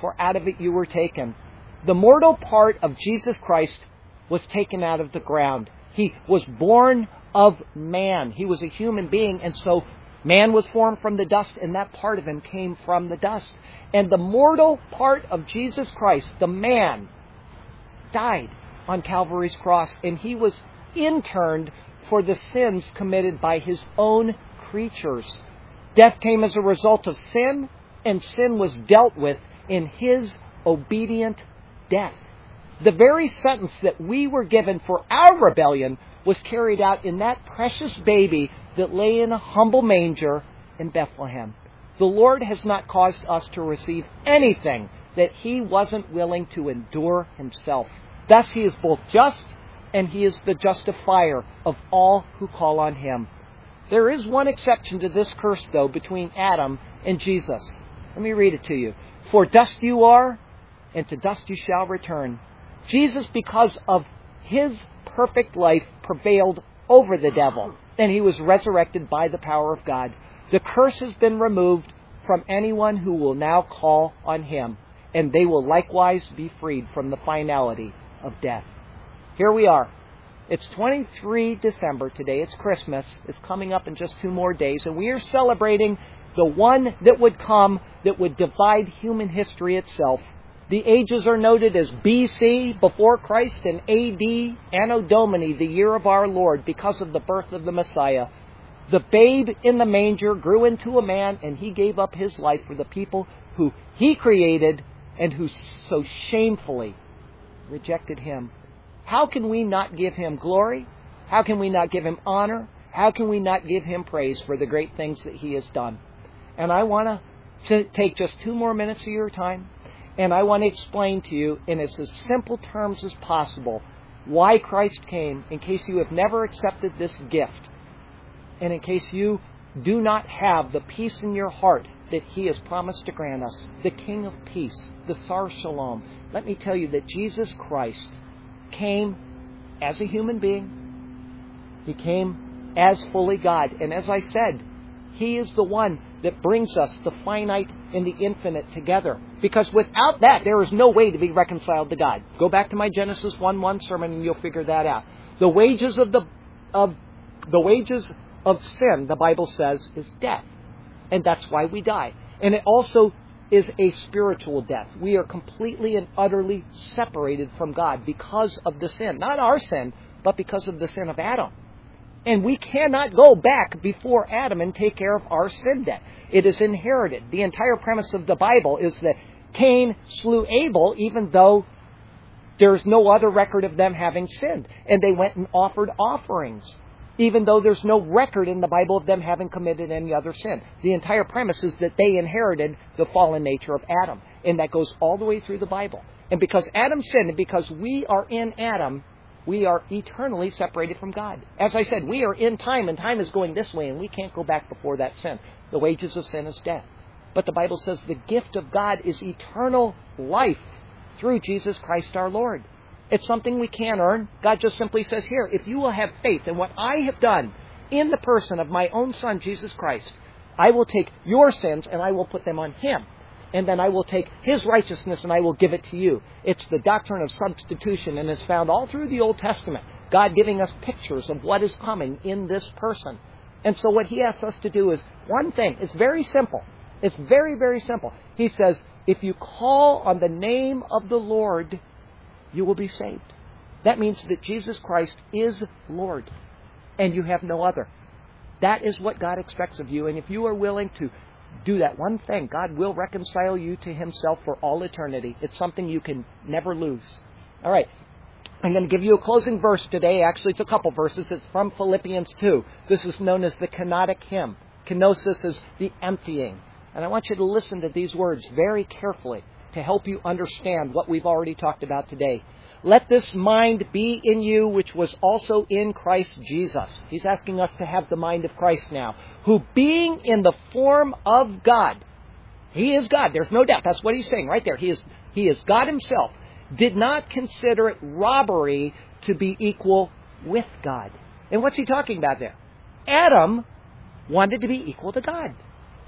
for out of it you were taken. The mortal part of Jesus Christ was taken out of the ground. He was born of man. He was a human being, and so man was formed from the dust, and that part of him came from the dust. And the mortal part of Jesus Christ, the man, died on Calvary's cross, and he was interned for the sins committed by his own creatures. Death came as a result of sin, and sin was dealt with in his obedient death. The very sentence that we were given for our rebellion was carried out in that precious baby that lay in a humble manger in Bethlehem. The Lord has not caused us to receive anything that he wasn't willing to endure himself. Thus he is both just and he is the justifier of all who call on him. There is one exception to this curse, though, between Adam and Jesus. Let me read it to you. For dust you are, and to dust you shall return. Jesus, because of his perfect life, prevailed over the devil, and he was resurrected by the power of God. The curse has been removed from anyone who will now call on him, and they will likewise be freed from the finality of death. Here we are. It's the twenty-third of December today. It's Christmas. It's coming up in just two more days, and we are celebrating the one that would come that would divide human history itself. The ages are noted as B C, before Christ, and A D, Anno Domini, the year of our Lord, because of the birth of the Messiah. The babe in the manger grew into a man, and he gave up his life for the people who he created and who so shamefully rejected him. How can we not give him glory? How can we not give him honor? How can we not give him praise for the great things that he has done? And I want to take just two more minutes of your time, and I want to explain to you in as simple terms as possible why Christ came, in case you have never accepted this gift, and in case you do not have the peace in your heart that he has promised to grant us, the King of Peace, the Sar Shalom. Let me tell you that Jesus Christ came as a human being. He came as fully God. And as I said, he is the one that brings us the finite and the infinite together. Because without that, there is no way to be reconciled to God. Go back to my Genesis one one sermon and you'll figure that out. The wages of the of the wages of sin, the Bible says, is death. And that's why we die. And it also is a spiritual death. We are completely and utterly separated from God because of the sin. Not our sin, but because of the sin of Adam. And we cannot go back before Adam and take care of our sin debt. It is inherited. The entire premise of the Bible is that Cain slew Abel even though there's no other record of them having sinned. And they went and offered offerings, even though there's no record in the Bible of them having committed any other sin. The entire premise is that they inherited the fallen nature of Adam. And that goes all the way through the Bible. And because Adam sinned, and because we are in Adam, we are eternally separated from God. As I said, we are in time, and time is going this way, and we can't go back before that sin. The wages of sin is death. But the Bible says the gift of God is eternal life through Jesus Christ our Lord. It's something we can't earn. God just simply says, here, if you will have faith in what I have done in the person of my own Son, Jesus Christ, I will take your sins and I will put them on him. And then I will take his righteousness and I will give it to you. It's the doctrine of substitution, and it's found all through the Old Testament. God giving us pictures of what is coming in this person. And so what he asks us to do is one thing. It's very simple. It's very, very simple. He says, if you call on the name of the Lord, you will be saved. That means that Jesus Christ is Lord, and you have no other. That is what God expects of you, and if you are willing to do that one thing, God will reconcile you to himself for all eternity. It's something you can never lose. All right. I'm going to give you a closing verse today. Actually, it's a couple verses. It's from Philippians two. This is known as the kenotic hymn. Kenosis is the emptying. And I want you to listen to these words very carefully to help you understand what we've already talked about today. Let this mind be in you, which was also in Christ Jesus. He's asking us to have the mind of Christ now. Who being in the form of God, he is God. There's no doubt. That's what he's saying right there. He is, he is God himself. Did not consider it robbery to be equal with God. And what's he talking about there? Adam wanted to be equal to God.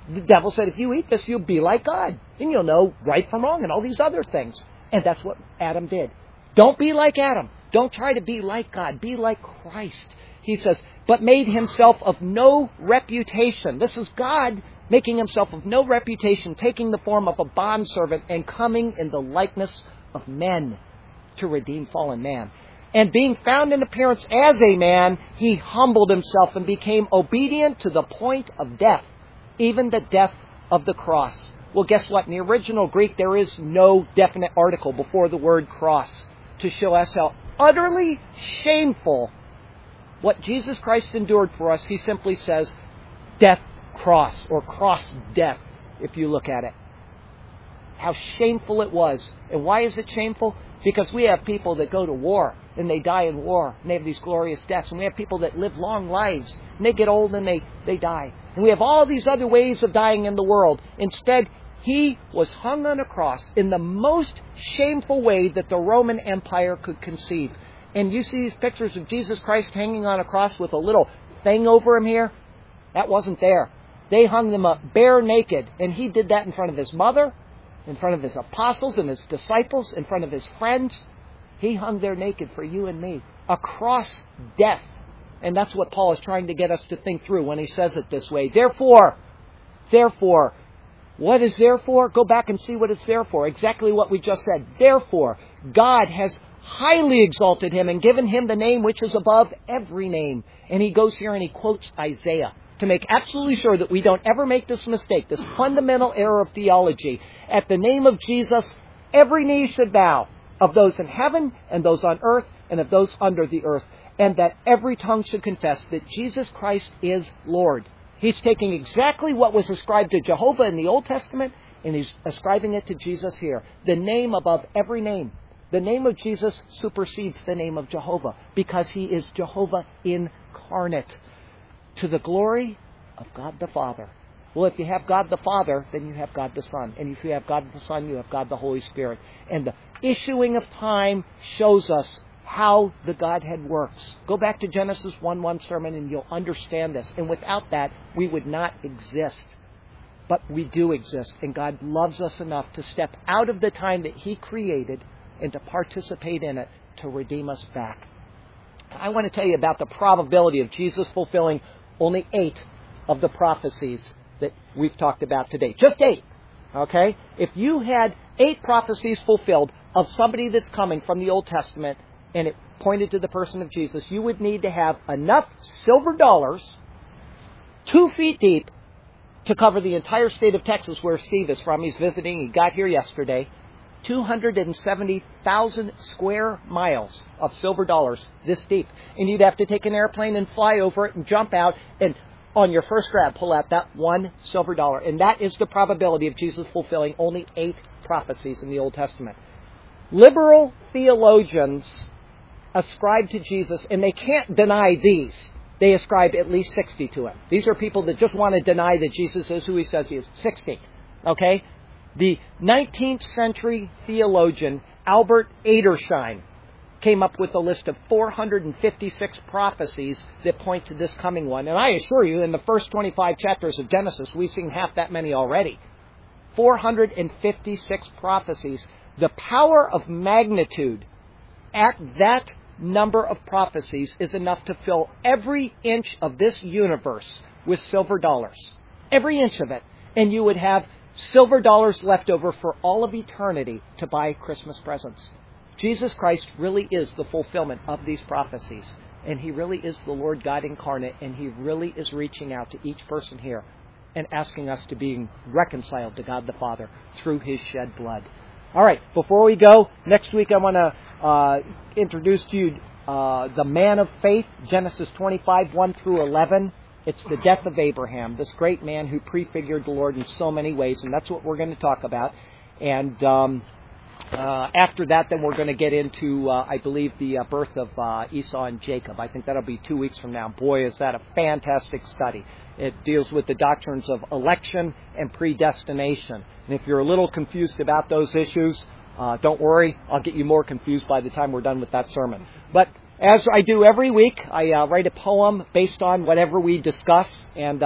The devil said, if you eat this, you'll be like God. And you'll know right from wrong and all these other things. And that's what Adam did. Don't be like Adam. Don't try to be like God. Be like Christ. He says, but made himself of no reputation. This is God making himself of no reputation, taking the form of a bondservant and coming in the likeness of men to redeem fallen man. And being found in appearance as a man, he humbled himself and became obedient to the point of death, even the death of the cross. Well, guess what? In the original Greek, there is no definite article before the word cross to show us how utterly shameful what Jesus Christ endured for us. He simply says, death cross, or cross death, if you look at it. How shameful it was. And why is it shameful? Because we have people that go to war and they die in war and they have these glorious deaths. And we have people that live long lives and they get old and they, they die. And we have all these other ways of dying in the world. Instead, he was hung on a cross in the most shameful way that the Roman Empire could conceive. And you see these pictures of Jesus Christ hanging on a cross with a little thing over him here? That wasn't there. They hung him up bare naked. And he did that in front of his mother, in front of his apostles and his disciples, in front of his friends. He hung there naked for you and me. A cross death. And that's what Paul is trying to get us to think through when he says it this way. Therefore, therefore, what is therefore? Go back and see what it's there for. Exactly what we just said. Therefore, God has highly exalted him and given him the name which is above every name. And he goes here and he quotes Isaiah to make absolutely sure that we don't ever make this mistake, this fundamental error of theology. At the name of Jesus, every knee should bow, of those in heaven and those on earth and of those under the earth, and that every tongue should confess that Jesus Christ is Lord. He's taking exactly what was ascribed to Jehovah in the Old Testament, and he's ascribing it to Jesus here. The name above every name. The name of Jesus supersedes the name of Jehovah because he is Jehovah incarnate, to the glory of God the Father. Well, if you have God the Father, then you have God the Son. And if you have God the Son, you have God the Holy Spirit. And the issuing of time shows us how the Godhead works. Go back to Genesis one one sermon and you'll understand this. And without that, we would not exist. But we do exist. And God loves us enough to step out of the time that he created and to participate in it to redeem us back. I want to tell you about the probability of Jesus fulfilling only eight of the prophecies that we've talked about today. Just eight. Okay? If you had eight prophecies fulfilled of somebody that's coming from the Old Testament and it pointed to the person of Jesus, you would need to have enough silver dollars, two feet deep, to cover the entire state of Texas where Steve is from. He's visiting. He got here yesterday. two hundred seventy thousand square miles of silver dollars this deep. And you'd have to take an airplane and fly over it and jump out and on your first grab pull out that one silver dollar. And that is the probability of Jesus fulfilling only eight prophecies in the Old Testament. Liberal theologians ascribe to Jesus, and they can't deny these. They ascribe at least sixty to him. These are people that just want to deny that Jesus is who he says he is. sixty. Okay? The nineteenth century theologian Albert Edersheim came up with a list of four hundred fifty-six prophecies that point to this coming one. And I assure you, in the first twenty-five chapters of Genesis, we've seen half that many already. four hundred fifty-six prophecies. The power of magnitude at that number of prophecies is enough to fill every inch of this universe with silver dollars. Every inch of it. And you would have silver dollars left over for all of eternity to buy Christmas presents. Jesus Christ really is the fulfillment of these prophecies. And he really is the Lord God incarnate. And he really is reaching out to each person here and asking us to be reconciled to God the Father through his shed blood. All right, before we go, next week I want to uh, introduce to you uh, the man of faith, Genesis twenty-five, one through eleven. It's the death of Abraham, this great man who prefigured the Lord in so many ways, and that's what we're going to talk about. And um, uh, after that, then we're going to get into, uh, I believe, the uh, birth of uh, Esau and Jacob. I think that'll be two weeks from now. Boy, is that a fantastic study. It deals with the doctrines of election and predestination. And if you're a little confused about those issues, uh, don't worry. I'll get you more confused by the time we're done with that sermon. But as I do every week, I uh, write a poem based on whatever we discuss. And uh,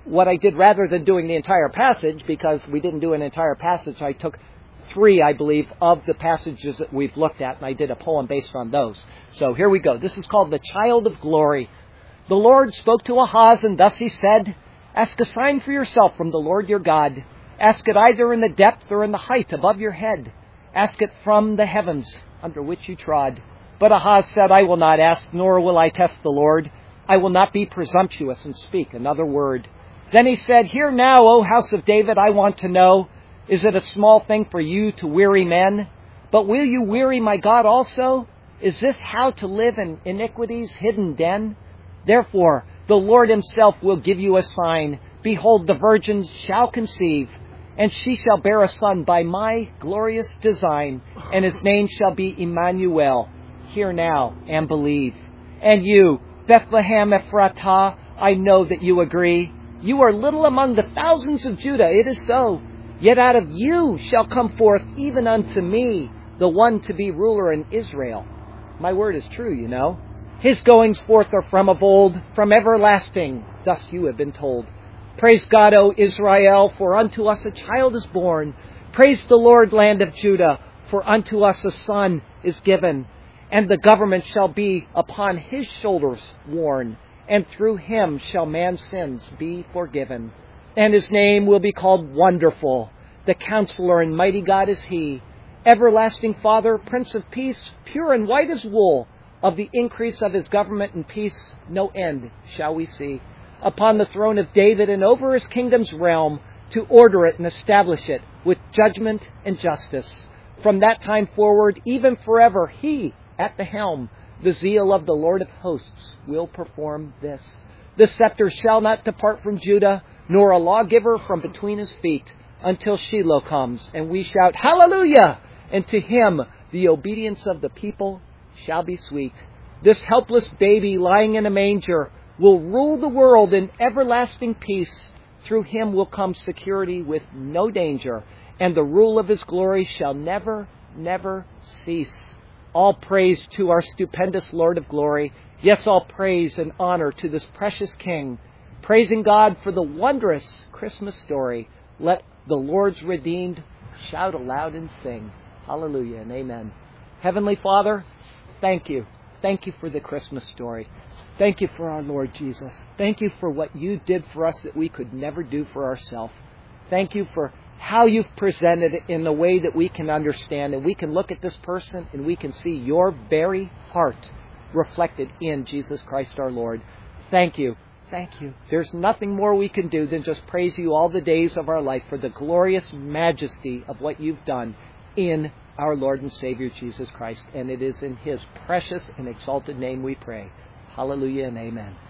what I did, rather than doing the entire passage, because we didn't do an entire passage, I took three, I believe, of the passages that we've looked at, and I did a poem based on those. So here we go. This is called The Child of Glory. The Lord spoke to Ahaz, and thus he said, "Ask a sign for yourself from the Lord your God. Ask it either in the depth or in the height above your head. Ask it from the heavens under which you trod." But Ahaz said, "I will not ask, nor will I test the Lord. I will not be presumptuous and speak another word." Then he said, "Hear now, O house of David, I want to know, is it a small thing for you to weary men? But will you weary my God also? Is this how to live in iniquity's hidden den? Therefore, the Lord himself will give you a sign. Behold, the virgin shall conceive, and she shall bear a son by my glorious design, and his name shall be Emmanuel. Hear now and believe. And you, Bethlehem Ephratah, I know that you agree. You are little among the thousands of Judah, it is so. Yet out of you shall come forth even unto me the one to be ruler in Israel. My word is true, you know. His goings forth are from of old, from everlasting. Thus you have been told. Praise God, O Israel, for unto us a child is born. Praise the Lord, land of Judah, for unto us a son is given. And the government shall be upon his shoulders worn, and through him shall man's sins be forgiven. And his name will be called Wonderful. The Counselor and Mighty God is he. Everlasting Father, Prince of Peace, pure and white as wool. Of the increase of his government and peace, no end shall we see. Upon the throne of David and over his kingdom's realm, to order it and establish it with judgment and justice. From that time forward, even forever, he at the helm, the zeal of the Lord of hosts, will perform this. The scepter shall not depart from Judah, nor a lawgiver from between his feet, until Shiloh comes, and we shout, Hallelujah! And to him the obedience of the people shall be sweet. This helpless baby lying in a manger will rule the world in everlasting peace. Through him will come security with no danger, and the rule of his glory shall never, never cease. All praise to our stupendous Lord of glory. Yes, all praise and honor to this precious King. Praising God for the wondrous Christmas story. Let the Lord's redeemed shout aloud and sing. Hallelujah and amen. Heavenly Father, thank you. Thank you for the Christmas story. Thank you for our Lord Jesus. Thank you for what you did for us that we could never do for ourselves. Thank you for how you've presented it in a way that we can understand, and we can look at this person and we can see your very heart reflected in Jesus Christ our Lord. Thank you. Thank you. There's nothing more we can do than just praise you all the days of our life for the glorious majesty of what you've done in our Lord and Savior Jesus Christ. And it is in his precious and exalted name we pray. Hallelujah and amen.